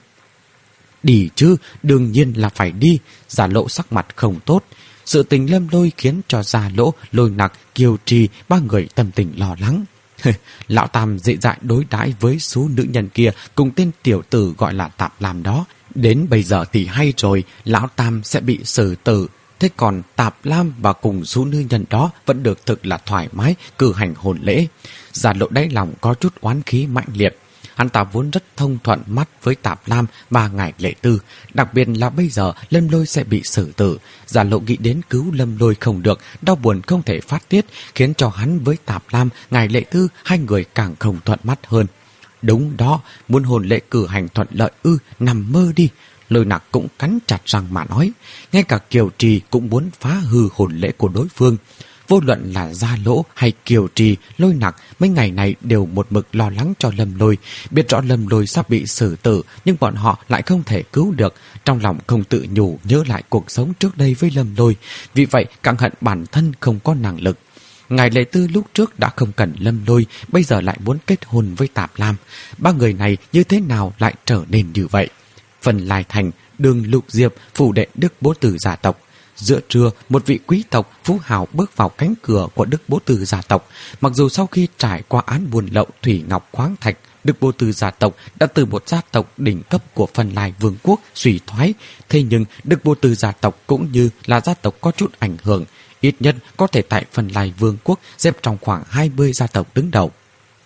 Đi chứ, đương nhiên là phải đi. Giả Lộ sắc mặt không tốt. Sự tình Lâm Lôi khiến cho Giả Lỗ, Lôi Nặc, Kiều Trì ba người tâm tình lo lắng. Lão Tam dị dại đối đãi với số nữ nhân kia cùng tên tiểu tử gọi là Tạp Lam đó. Đến bây giờ thì hay rồi, Lão Tam sẽ bị xử tử. Thế còn Tạp Lam và cùng số nữ nhân đó vẫn được thực là thoải mái cử hành hôn lễ. Giả Lộ đáy lòng có chút oán khí mạnh liệt. Hắn ta vốn rất thông thuận mắt với Tạp Lam và Ngải Lệ Tư, đặc biệt là bây giờ Lâm Lôi sẽ bị xử tử. Giả Lộ nghĩ đến cứu Lâm Lôi không được, đau buồn không thể phát tiết, khiến cho hắn với Tạp Lam, Ngải Lệ Tư hai người càng không thuận mắt hơn. Đúng đó, muốn hôn lễ cử hành thuận lợi nằm mơ đi. Lôi Nặc cũng cắn chặt răng mà nói. Ngay cả Kiều Trì cũng muốn phá hư hôn lễ của đối phương. Vô luận là Gia Lỗ hay Kiều Trì, Lôi Nặc mấy ngày này đều một mực lo lắng cho Lâm Lôi. Biết rõ Lâm Lôi sắp bị xử tử, nhưng bọn họ lại không thể cứu được. Trong lòng không tự nhủ nhớ lại cuộc sống trước đây với Lâm Lôi. Vì vậy càng hận bản thân không có năng lực. Ngài Lệ Tư lúc trước đã không cần Lâm Lôi, bây giờ lại muốn kết hôn với Tạp Lam. Ba người này như thế nào lại trở nên như vậy? Phần Lai Thành, Đường Lục Diệp, phủ đệ Đức Bố Từ gia tộc. Giữa trưa, một vị quý tộc phú hào bước vào cánh cửa của Đức Bố Từ gia tộc. Mặc dù sau khi trải qua án buôn lậu thủy ngọc khoáng thạch, Đức Bố Từ gia tộc đã từ một gia tộc đỉnh cấp của Phần Lai Vương quốc suy thoái, thế nhưng Đức Bố Từ gia tộc cũng như là gia tộc có chút ảnh hưởng, ít nhất có thể tại Phần Lai Vương quốc xếp trong khoảng 20 gia tộc đứng đầu.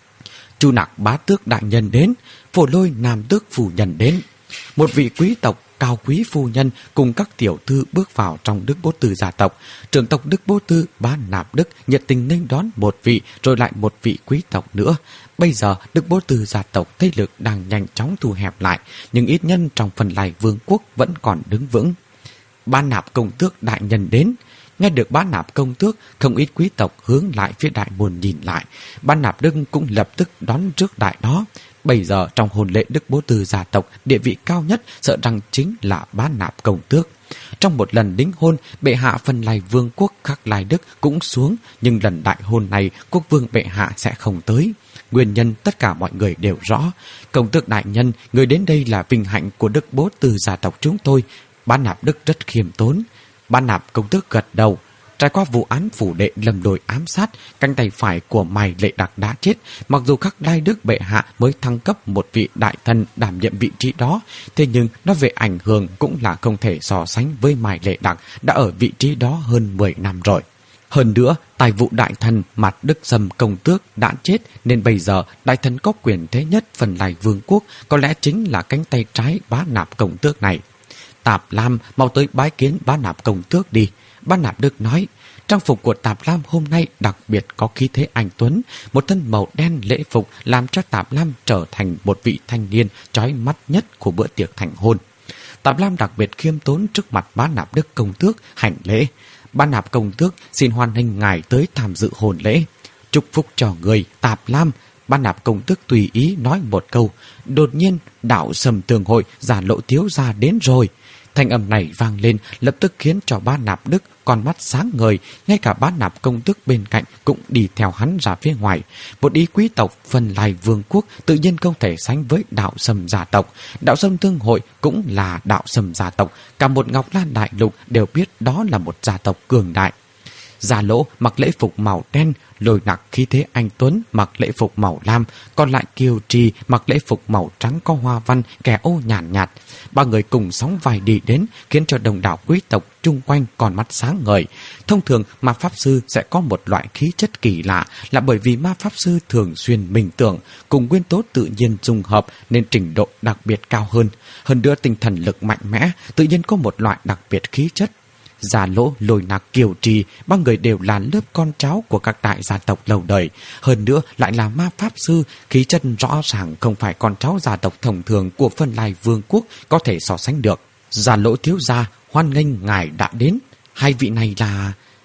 Chu Nặc bá tước đại nhân đến, Phổ Lôi nam tước phu nhân đến. Một vị quý tộc cao quý phu nhân cùng các tiểu thư bước vào trong Đức Bố Từ gia tộc. Trưởng tộc Đức Bố Tư Bá Nạp Đức nhiệt tình nghênh đón một vị rồi lại một vị quý tộc nữa. Bây giờ Đức Bố Từ gia tộc thế lực đang nhanh chóng thu hẹp lại, nhưng ít nhân trong Phần Lai Vương quốc vẫn còn đứng vững. Bá Nạp công tước đại nhân đến. Nghe được Bá Nạp công tước, không ít quý tộc hướng lại phía đại môn nhìn lại. Bá Nạp Đức cũng lập tức đón trước đại đó. Bây giờ trong hôn lễ Đức Bố Từ gia tộc, địa vị cao nhất sợ rằng chính là Bá Nạp công tước. Trong một lần đính hôn, bệ hạ Phần Lai Vương quốc Khắc Lai Đức cũng xuống, nhưng lần đại hôn này quốc vương bệ hạ sẽ không tới. Nguyên nhân tất cả mọi người đều rõ. Công tước đại nhân, người đến đây là vinh hạnh của Đức Bố Từ gia tộc chúng tôi. Bá Nạp Đức rất khiêm tốn. Bá Nạp công tước gật đầu. Trải qua vụ án phủ đệ Lâm Lôi ám sát, cánh tay phải của Mai Lệ Đặc đã chết. Mặc dù Khắc Lai Đức bệ hạ mới thăng cấp một vị đại thần đảm nhiệm vị trí đó, thế nhưng nó về ảnh hưởng cũng là không thể so sánh với Mai Lệ Đặc đã ở vị trí đó hơn 10 năm rồi. Hơn nữa, tài vụ đại thần Mạt Đức Sâm công tước đã chết, nên bây giờ đại thần có quyền thế nhất Phần Lai Vương quốc có lẽ chính là cánh tay trái Bá Nạp công tước này. Tạp Lam mau tới bái kiến Bá Nạp công tước đi. Bá Nạp Đức nói. Trang phục của Tạp Lam hôm nay đặc biệt có khí thế anh tuấn, một thân màu đen lễ phục làm cho Tạp Lam trở thành một vị thanh niên chói mắt nhất của bữa tiệc thành hôn. Tạp Lam đặc biệt khiêm tốn trước mặt Bá Nạp Đức công tước hành lễ. Bá Nạp công tước xin hoan nghênh ngài tới tham dự hôn lễ. Chúc phúc cho người, Tạp Lam. Bá Nạp công tước tùy ý nói một câu. Đột nhiên, đạo Sầm Tường Hội Giả Lộ thiếu gia đến rồi. Thanh âm này vang lên lập tức khiến cho Bá Nạp Đức con mắt sáng ngời, ngay cả Bá Nạp công tước bên cạnh cũng đi theo hắn ra phía ngoài. Một ý quý tộc Phần Lai Vương quốc tự nhiên không thể sánh với đạo Sầm gia tộc. Đạo Sầm Thương hội cũng là đạo Sầm gia tộc, cả một Ngọc Lan đại lục đều biết đó là một gia tộc cường đại. Gia Lỗ mặc lễ phục màu đen, Lôi Nặc khí thế anh tuấn mặc lễ phục màu lam, còn lại Kiều Trì mặc lễ phục màu trắng có hoa văn kẻ ô nhàn nhạt. Ba người cùng sóng vai đi đến, khiến cho đồng đảo quý tộc chung quanh còn mắt sáng ngời. Thông thường ma pháp sư sẽ có một loại khí chất kỳ lạ, là bởi vì ma pháp sư thường xuyên minh tưởng cùng nguyên tố tự nhiên dung hợp nên trình độ đặc biệt cao hơn. Hơn nữa tinh thần lực mạnh mẽ, tự nhiên có một loại đặc biệt khí chất. Gia Lỗ, Lôi Nặc, Kiều Trì, ba người đều là lớp con cháu của các đại gia tộc lâu đời. Hơn nữa lại là ma pháp sư, khí chất rõ ràng không phải con cháu gia tộc thông thường của Phần Lai Vương quốc có thể so sánh được. Gia Lỗ thiếu gia, hoan nghênh ngài đã đến. Hai vị này là...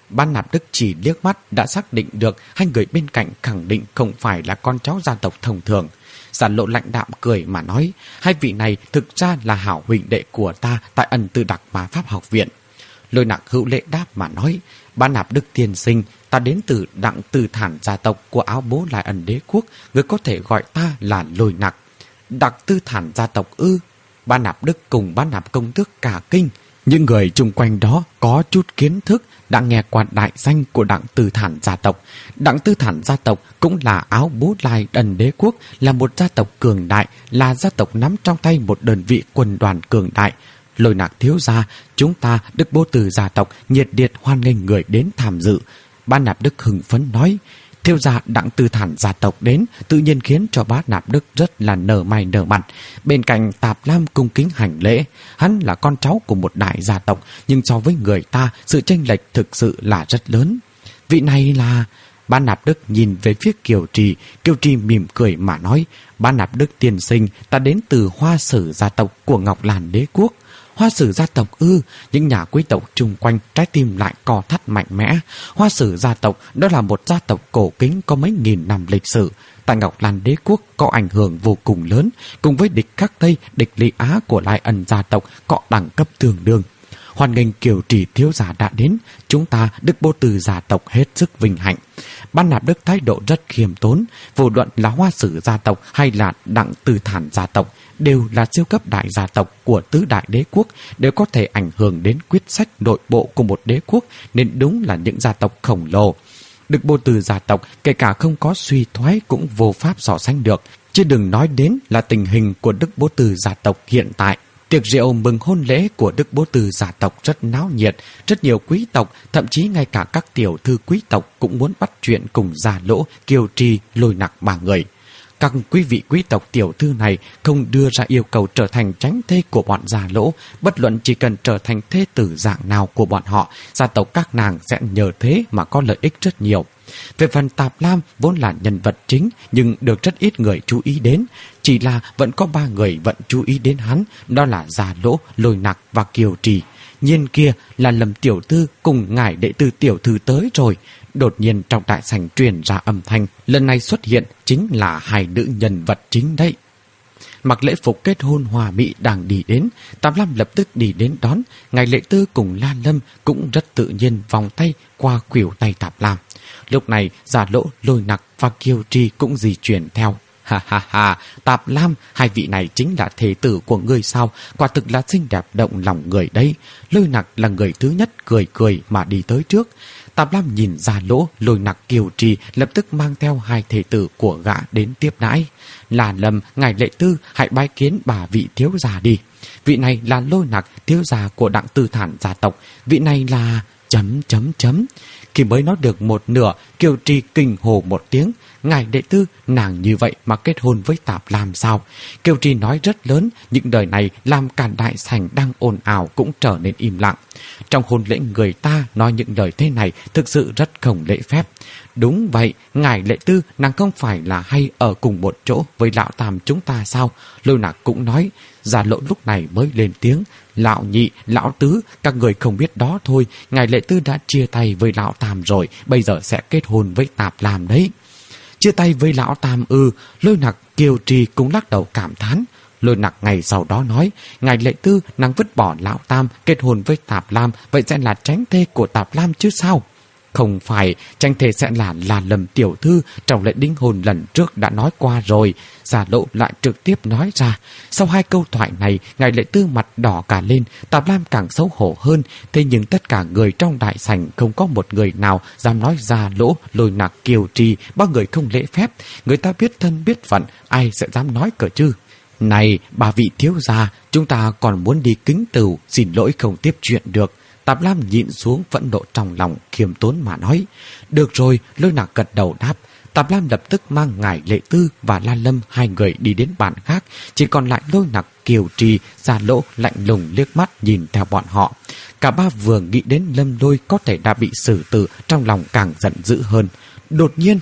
Ban Nạp Đức chỉ liếc mắt đã xác định được hai người bên cạnh khẳng định không phải là con cháu gia tộc thông thường. Giả Lộ lạnh đạm cười mà nói, hai vị này thực ra là hảo huynh đệ của ta tại Ân Tư Đặc Ma Pháp học viện. Lôi Nặc hữu lễ đáp mà nói, Ban Nạp Đức tiên sinh, ta đến từ Đặng Tư Thản gia tộc của Áo Bố Lai Ân Đế quốc, người có thể gọi ta là Lôi Nặc. Đặng Tư Thản gia tộc ư? Ban Nạp Đức cùng Ban Nạp công tước cả kinh. Những người chung quanh đó có chút kiến thức đã nghe qua đại danh của Đặng Tư Thản gia tộc. Đặng Tư Thản gia tộc cũng là Áo Bố Lai Ân Đế quốc, là một gia tộc cường đại, là gia tộc nắm trong tay một đơn vị quân đoàn cường đại. Lôi Nặc thiếu gia, chúng ta Đức Bố Từ gia tộc nhiệt liệt hoan nghênh người đến tham dự. Ban Nạp Đức hưng phấn nói, thiếu gia Đặng Tư Thản gia tộc đến tự nhiên khiến cho Bá Nạp Đức rất là nở mày nở mặt. Bên cạnh Tạp Lam cung kính hành lễ. Hắn là con cháu của một đại gia tộc, nhưng so với người ta sự chênh lệch thực sự là rất lớn. Vị này là... Bá Nạp Đức nhìn về phía Kiều Trì. Kiều Trì mỉm cười mà nói, Bá Nạp Đức tiên sinh, ta đến từ Hoa Sử gia tộc của Ngọc Lan Đế quốc. Hoa Sử gia tộc ư? Những nhà quý tộc chung quanh trái tim lại co thắt mạnh mẽ. Hoa Sử gia tộc đó là một gia tộc cổ kính có mấy nghìn năm lịch sử. Tại Ngọc Lan Đế quốc có ảnh hưởng vô cùng lớn, cùng với địch Khắc Tây, địch Lý Á của Lai Ân gia tộc có đẳng cấp tương đương. Hoan nghênh Kiều Trì thiếu gia đã đến, chúng ta Đức Bố Từ gia tộc hết sức vinh hạnh. Ban Nạp Đức thái độ rất khiêm tốn, vô luận là Hoa Sử gia tộc hay là Đặng Tư Thản gia tộc đều là siêu cấp đại gia tộc của tứ đại đế quốc, đều có thể ảnh hưởng đến quyết sách nội bộ của một đế quốc, nên đúng là những gia tộc khổng lồ. Đức Bố Từ gia tộc kể cả không có suy thoái cũng vô pháp so sánh được, chứ đừng nói đến là tình hình của Đức Bố Từ gia tộc hiện tại. Tiệc rượu mừng hôn lễ của Đức Bố Từ gia tộc rất náo nhiệt, rất nhiều quý tộc, thậm chí ngay cả các tiểu thư quý tộc cũng muốn bắt chuyện cùng Giả Lỗ, Kiều Trì, Lôi Nặc ba người. Các quý vị quý tộc tiểu thư này không đưa ra yêu cầu trở thành chánh thê của bọn Giả Lỗ, bất luận chỉ cần trở thành thê tử dạng nào của bọn họ, gia tộc các nàng sẽ nhờ thế mà có lợi ích rất nhiều. Về phần Tạp Lam vốn là nhân vật chính nhưng được rất ít người chú ý đến, chỉ là vẫn có 3 người vẫn chú ý đến hắn, đó là Giả Lỗ, Lôi Nặc và Kiều Trì. Nhiên kia là Lâm tiểu thư cùng ngài đệ tử tiểu thư tới rồi. Đột nhiên trong đại sảnh truyền ra âm thanh, lần này xuất hiện chính là 2 nữ nhân vật chính đấy. Mặc lễ phục kết hôn hòa mỹ đang đi đến, Tạp Lam lập tức đi đến đón. Ngài Lệ Tư cùng La Lâm cũng rất tự nhiên vòng tay qua khuỷu tay Tạp Lam. Lúc này Giả Lỗ, Lôi Nặc và Kiều Trì cũng di chuyển theo. Ha ha ha, Tạp Lam, 2 vị này chính là thế tử của ngươi sao? Quả thực là xinh đẹp động lòng người đấy. Lôi Nặc là người thứ nhất cười cười mà đi tới trước. Tạp Lam nhìn Giả Lỗ, Lôi Nặc, Kiều Trì lập tức mang theo 2 thế tử của gã đến tiếp đãi. La Lâm, ngài Lệ Tư, hãy bái kiến bà vị thiếu gia đi. Vị này là Lôi Nặc, thiếu gia của Đặng Tư Thản gia tộc. Vị này là... ... Khi mới nói được một nửa, Kiều Trì kinh hồ một tiếng. Ngài đệ tư, nàng như vậy mà kết hôn với Tạp Lam sao? Kiều Trì nói rất lớn, những đời này làm cả đại sảnh đang ồn ào cũng trở nên im lặng. Trong hôn lễ người ta nói những lời thế này thực sự rất không lễ phép. Đúng vậy, ngài Lệ Tư, nàng không phải là hay ở cùng một chỗ với lão Tam chúng ta sao? Lôi Nặc cũng nói. Giả Lộ lúc này mới lên tiếng. Lão Nhị, lão Tứ, các người không biết đó thôi, ngài Lệ Tư đã chia tay với lão Tam rồi, bây giờ sẽ kết hôn với Tạp Lam đấy. Chia tay với lão Tam ư? Lôi Nặc, Kiều Trì cũng lắc đầu cảm thán. Lôi Nặc ngày sau đó nói, ngài Lệ Tư nàng vứt bỏ lão Tam kết hôn với Tạp Lam, vậy sẽ là tránh thê của Tạp Lam chứ sao? Không phải, tranh thề sẽ là Lâm tiểu thư, trong lễ đính hôn lần trước đã nói qua rồi. Giả Lộ lại trực tiếp nói ra. Sau 2 câu thoại này, ngài Lệ Tư mặt đỏ cả lên, Tạp Lam càng xấu hổ hơn. Thế nhưng tất cả người trong đại sảnh không có một người nào dám nói Giả Lỗ, Lôi Nặc, Kiều Trì 3 người không lễ phép. Người ta biết thân biết phận, ai sẽ dám nói cỡ chứ? Này, bà vị thiếu gia, chúng ta còn muốn đi kính tửu, xin lỗi không tiếp chuyện được. Tạp Lam nhịn xuống phẫn nộ trong lòng, khiêm tốn mà nói. Được rồi, Lôi Nặc gật đầu đáp. Tạp Lam lập tức mang ngài Lệ Tư và La Lâm 2 người đi đến bàn khác, chỉ còn lại Lôi Nặc, Kiều Trì, Giả Lỗ lạnh lùng liếc mắt nhìn theo bọn họ. Cả 3 vừa nghĩ đến Lâm Lôi có thể đã bị xử tử, trong lòng càng giận dữ hơn. Đột nhiên,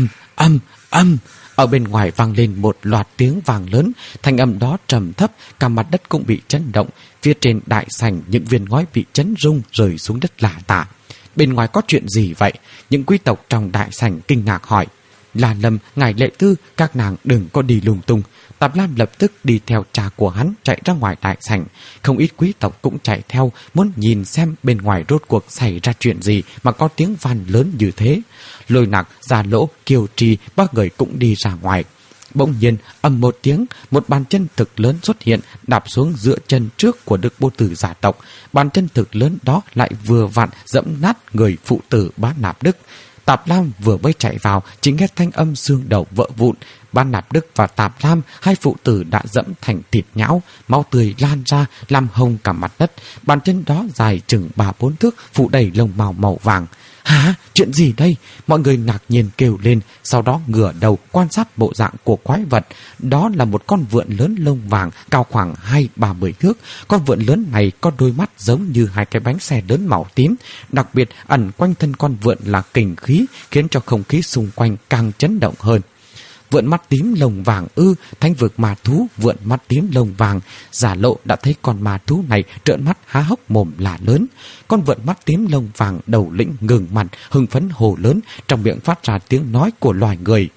âm, ở bên ngoài vang lên một loạt tiếng vàng lớn, thanh âm đó trầm thấp, cả mặt đất cũng bị chấn động. Phía trên đại sảnh những viên ngói bị chấn rung rơi xuống đất lả tả. bên ngoài có chuyện gì vậy? Những quý tộc trong đại sảnh kinh ngạc hỏi. Là Lâm, ngài Lệ Tư, các nàng đừng có đi lung tung. Tạp Lam lập tức đi theo cha của hắn chạy ra ngoài đại sảnh. Không ít quý tộc cũng chạy theo, muốn nhìn xem bên ngoài rốt cuộc xảy ra chuyện gì mà có tiếng van lớn như thế. Lôi Nặc, Gia Lỗ, Kiều Trì, ba người cũng đi ra ngoài. Bỗng nhiên, ầm một tiếng, một bàn chân thực lớn xuất hiện, đạp xuống giữa chân trước của Đức Bô Tử gia tộc. Bàn chân thực lớn đó lại vừa vặn dẫm nát người phụ tử Bá Nạp Đức. Tạp Lam vừa mới chạy vào, chỉ nghe thanh âm xương đầu vỡ vụn. Bá Nạp Đức và Tạp Lam, hai phụ tử đã dẫm thành thịt nhão, máu tươi lan ra, làm hồng cả mặt đất. Bàn chân đó dài chừng 3-4 thước, phủ đầy lông màu màu vàng. Hả? Chuyện gì đây? Mọi người ngạc nhiên kêu lên, sau đó ngửa đầu quan sát bộ dạng của quái vật. Đó là một con vượn lớn lông vàng, cao khoảng 20-30 thước. Con vượn lớn này có đôi mắt giống như hai cái bánh xe lớn màu tím. Đặc biệt ẩn quanh thân con vượn là kình khí, khiến cho không khí xung quanh càng chấn động hơn. Vượn mắt tím lông vàng ư? Thánh vực ma thú vượn mắt tím lông vàng. Giả Lộ đã thấy con ma thú này trợn mắt há hốc mồm là lớn. Con vượn mắt tím lông vàng đầu lĩnh ngừng mặt, hưng phấn hồ lớn, trong miệng phát ra tiếng nói của loài người.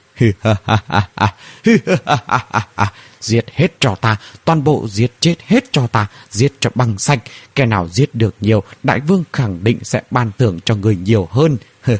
Giết hết cho ta, toàn bộ giết chết hết cho ta, giết cho bằng sạch. Kẻ nào giết được nhiều, đại vương khẳng định sẽ ban thưởng cho người nhiều hơn.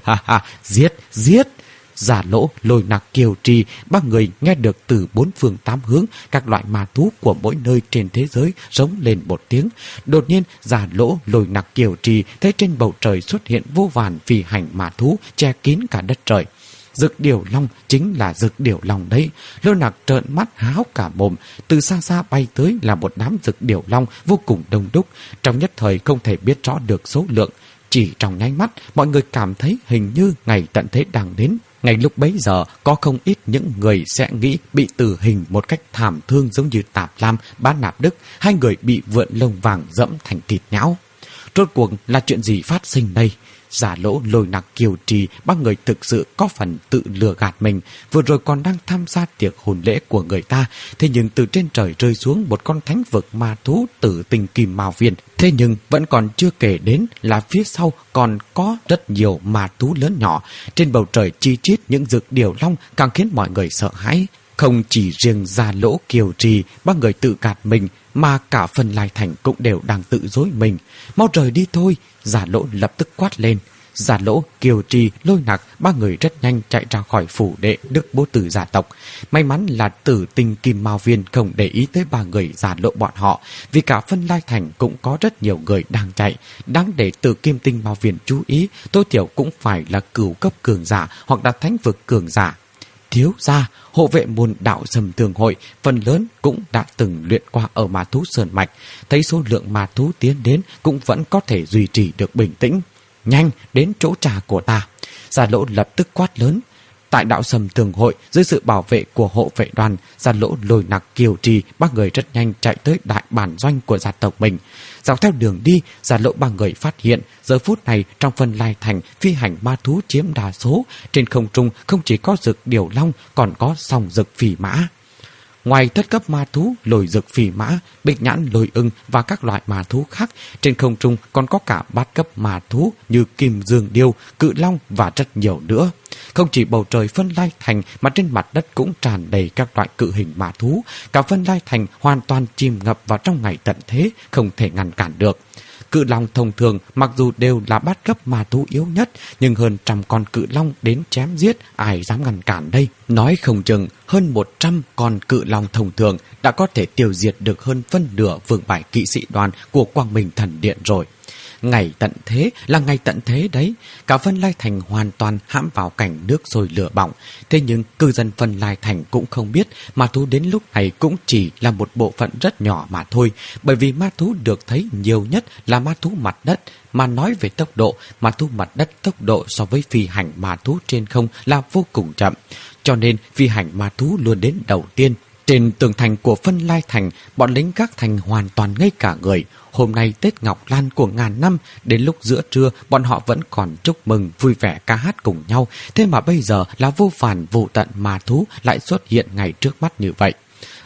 Giết, giết. Giả Lỗ, Lôi Nặc, Kiều Trì, ba người nghe được từ 4 phương 8 hướng các loại ma thú của mỗi nơi trên thế giới rống lên một tiếng. Đột nhiên, Giả Lỗ, Lôi Nặc, Kiều Trì thấy trên bầu trời xuất hiện vô vàn phi hành ma thú che kín cả đất trời. Dực Điểu Long chính là Dực Điểu Long đấy. Lôi Nặc trợn mắt há hốc cả mồm. Từ xa xa bay tới là một đám Dực Điểu Long vô cùng đông đúc, trong nhất thời không thể biết rõ được số lượng. Chỉ trong nháy mắt, mọi người cảm thấy hình như ngày tận thế đang đến. Ngay lúc bấy giờ, có không ít những người sẽ nghĩ bị tử hình một cách thảm thương giống như Tạp Lam, Bá Nạp Đức, hai người bị vượn lông vàng dẫm thành thịt nhão. Rốt cuộc là chuyện gì phát sinh đây? Giả Lỗ, Lôi Nặc, Kiều Trì, ba người thực sự có phần tự lừa gạt mình. Vừa rồi còn đang tham gia tiệc hôn lễ của người ta, thế nhưng từ trên trời rơi xuống một con thánh vực ma thú Tử Tinh Kim Mao Viên. Thế nhưng vẫn còn chưa kể đến là phía sau còn có rất nhiều ma thú lớn nhỏ. Trên bầu trời chi chít những Dực Điểu Long càng khiến mọi người sợ hãi. Không chỉ riêng Giả Lỗ, Kiều Trì, ba người tự gạt mình, mà cả Phân Lai Thành cũng đều đang tự dối mình. Mau rời đi thôi! Giả Lỗ lập tức quát lên. Giả Lỗ, Kiều Trì, Lôi Nặc, ba người rất nhanh chạy ra khỏi phủ đệ Đức Bố Tử gia tộc. May mắn là Tử Tinh Kim Mao Viên không để ý tới ba người Giả Lộ bọn họ, vì cả Phân Lai Thành cũng có rất nhiều người đang chạy. Đáng để Tử Kim Tinh Mao Viên chú ý, tối thiểu cũng phải là cửu cấp cường giả hoặc là thánh vực cường giả. Thiếu gia, hộ vệ môn Đạo Sầm Thường Hội phần lớn cũng đã từng luyện qua ở ma thú Sơn Mạch, thấy số lượng ma thú tiến đến cũng vẫn có thể duy trì được bình tĩnh. Nhanh đến chỗ trà của ta! Giả Lỗ lập tức quát lớn. Tại Đạo Sầm Thường Hội, dưới sự bảo vệ của hộ vệ đoàn, Giả Lỗ, Lôi Nặc, Kiều Trì ba người rất nhanh chạy tới đại bản doanh của gia tộc mình. Dọc theo đường đi, Giả Lỗ ba người phát hiện giờ phút này trong Phân Lai Thành phi hành ma thú chiếm đa số. Trên không trung không chỉ có Dực Điểu Long, còn có song Dực Phỉ Mã. Ngoài thất cấp ma thú, Lôi Dực Phỉ Mã, Bích Nhãn Lôi Ưng và các loại ma thú khác, trên không trung còn có cả bát cấp ma thú như Kim Dương Điêu, Cự Long và rất nhiều nữa. Không chỉ bầu trời Phân Lai Thành mà trên mặt đất cũng tràn đầy các loại cự hình ma thú. Cả Phân Lai Thành hoàn toàn chìm ngập vào trong ngày tận thế, không thể ngăn cản được. Cự long thông thường mặc dù đều là bát cấp ma thú yếu nhất, nhưng hơn 100 con cự long đến chém giết, ai dám ngăn cản đây? Nói không chừng hơn 100 con cự long thông thường đã có thể tiêu diệt được hơn phân nửa vương bài kỵ sĩ đoàn của Quang Minh Thần Điện rồi. Ngày tận thế là ngày tận thế đấy. Cả Phân Lai Thành hoàn toàn hãm vào cảnh nước sôi lửa bỏng. Thế nhưng cư dân Phân Lai Thành cũng không biết ma thú đến lúc này cũng chỉ là một bộ phận rất nhỏ mà thôi. Bởi vì ma thú được thấy nhiều nhất là ma thú mặt đất. Mà nói về tốc độ, ma thú mặt đất tốc độ so với phi hành ma thú trên không là vô cùng chậm. Cho nên phi hành ma thú luôn đến đầu tiên. Trên tường thành của Phân Lai Thành, bọn lính gác thành hoàn toàn ngây cả người. Hôm nay Tết Ngọc Lan của ngàn năm, đến lúc giữa trưa bọn họ vẫn còn chúc mừng vui vẻ ca hát cùng nhau. Thế mà bây giờ là vô phản vô tận ma thú lại xuất hiện ngay trước mắt như vậy.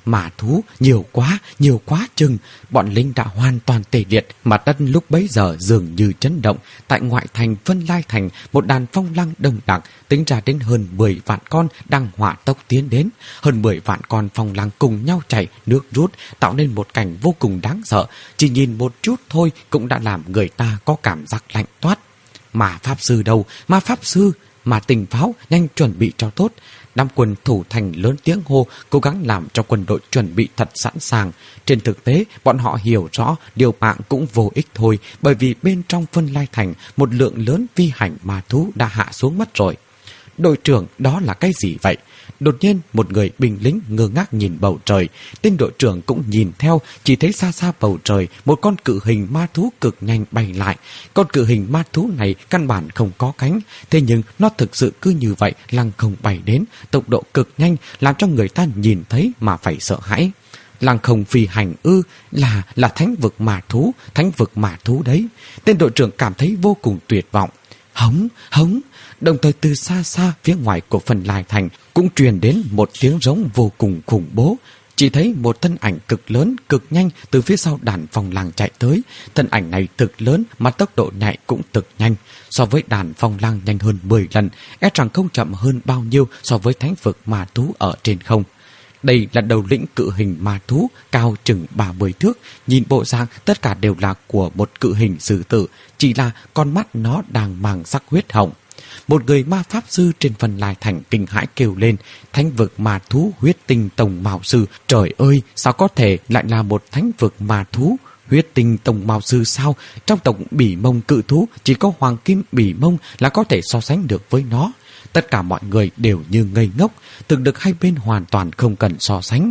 mà thú nhiều quá chừng. Bọn lính đã hoàn toàn tê liệt. Mặt đất lúc bấy giờ dường như chấn động. Tại ngoại thành Vân Lai Thành, một đàn phong lăng đông đặc tính ra đến hơn 10 vạn con đang hỏa tốc tiến đến. Hơn 10 vạn con phong lăng cùng nhau chảy nước rút, tạo nên một cảnh vô cùng đáng sợ. Chỉ nhìn một chút thôi cũng đã làm người ta có cảm giác lạnh toát. Mà pháp sư đâu? Mà pháp sư? Mà tình pháo nhanh chuẩn bị cho tốt. Đám quân thủ thành lớn tiếng hô, cố gắng làm cho quân đội chuẩn bị thật sẵn sàng. Trên thực tế, bọn họ hiểu rõ điều mạng cũng vô ích thôi, bởi vì bên trong Vân Lai Thành, một lượng lớn vi hành ma thú đã hạ xuống mất rồi. Đội trưởng, đó là cái gì vậy? Đột nhiên, một người binh lính ngơ ngác nhìn bầu trời. Tên đội trưởng cũng nhìn theo, chỉ thấy xa xa bầu trời, một con cự hình ma thú cực nhanh bay lại. Con cự hình ma thú này căn bản không có cánh, thế nhưng nó thực sự cứ như vậy lăng không bay đến, tốc độ cực nhanh, làm cho người ta nhìn thấy mà phải sợ hãi. Lăng không phi hành ư? Là thánh vực ma thú đấy. Tên đội trưởng cảm thấy vô cùng tuyệt vọng. Hống. Đồng thời từ xa xa phía ngoài của Vân Lai Thành cũng truyền đến một tiếng rống vô cùng khủng bố. Chỉ thấy một thân ảnh cực lớn, cực nhanh từ phía sau đàn phong lang chạy tới. Thân ảnh này thực lớn mà tốc độ nhạy cũng cực nhanh. So với đàn phong lang nhanh hơn 10 lần, e rằng không chậm hơn bao nhiêu so với thánh vực ma thú ở trên không. Đây là đầu lĩnh cự hình ma thú cao chừng 30 thước. Nhìn bộ dạng tất cả đều là của một cự hình sư tử, chỉ là con mắt nó đang mang sắc huyết hồng. Một người ma pháp sư trên Vân Lai Thành kinh hãi kêu lên, thánh vực ma thú huyết tinh tông mao sư. Trời ơi, sao có thể lại là một thánh vực ma thú huyết tinh tông mao sư sao? Trong tộc Bỉ Mông cự thú chỉ có hoàng kim Bỉ Mông là có thể so sánh được với nó. Tất cả mọi người đều như ngây ngốc, thực lực hai bên hoàn toàn không cần so sánh.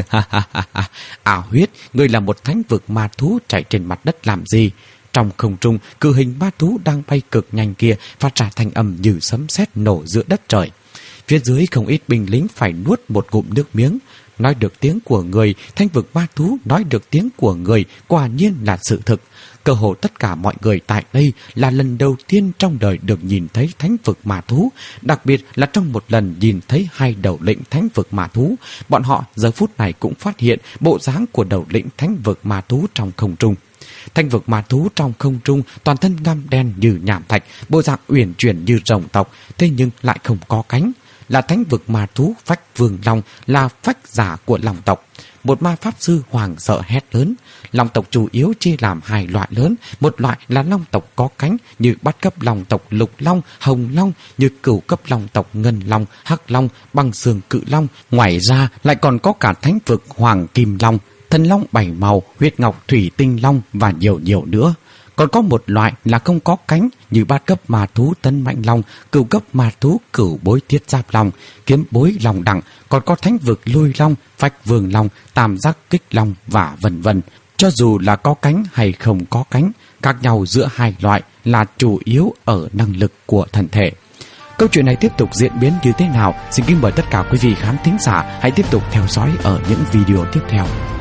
Huyết, ngươi là một thánh vực ma thú chạy trên mặt đất làm gì? Trong không trung, cự hình ma thú đang bay cực nhanh kia phát ra thanh âm như sấm sét nổ giữa đất trời. Phía dưới không ít binh lính phải nuốt một ngụm nước miếng. Nói được tiếng của người, thánh vực ma thú nói được tiếng của người, quả nhiên là sự thực. Cơ hồ tất cả mọi người tại đây là lần đầu tiên trong đời được nhìn thấy thánh vực ma thú, đặc biệt là trong một lần nhìn thấy hai đầu lĩnh thánh vực ma thú. Bọn họ giờ phút này cũng phát hiện bộ dáng của đầu lĩnh thánh vực ma thú trong không trung. Thánh vực ma thú trong không trung toàn thân ngăm đen như nham thạch, bộ dạng uyển chuyển như rồng tộc, thế nhưng lại không có cánh. Là thánh vực ma thú Phách Vương Long, là phách giả của Long tộc. Một ma pháp sư hoảng sợ hét lớn. Long tộc chủ yếu chia làm hai loại lớn. Một loại là long tộc có cánh như bát cấp long tộc Lục Long, Hồng Long, như cửu cấp long tộc Ngân Long, Hắc Long, Băng Xương Cự Long. Ngoài ra lại còn có cả thánh vực Hoàng Kim Long, Thần Long 7 màu, Huyết Ngọc Thủy Tinh Long và nhiều nữa. Còn có một loại là không có cánh như bát cấp ma thú Tân Mạnh Long, cửu cấp ma thú Cửu Bối Thiết Giáp Long, Kiếm Bối Long Đẳng, còn có thánh vực Lôi Long, Phách Vương Long, Tam Giác Kích Long và vân vân. Cho dù là có cánh hay không có cánh, khác nhau giữa hai loại là chủ yếu ở năng lực của thân thể. Câu chuyện này tiếp tục diễn biến như thế nào? Xin kính mời tất cả quý vị khán thính giả hãy tiếp tục theo dõi ở những video tiếp theo.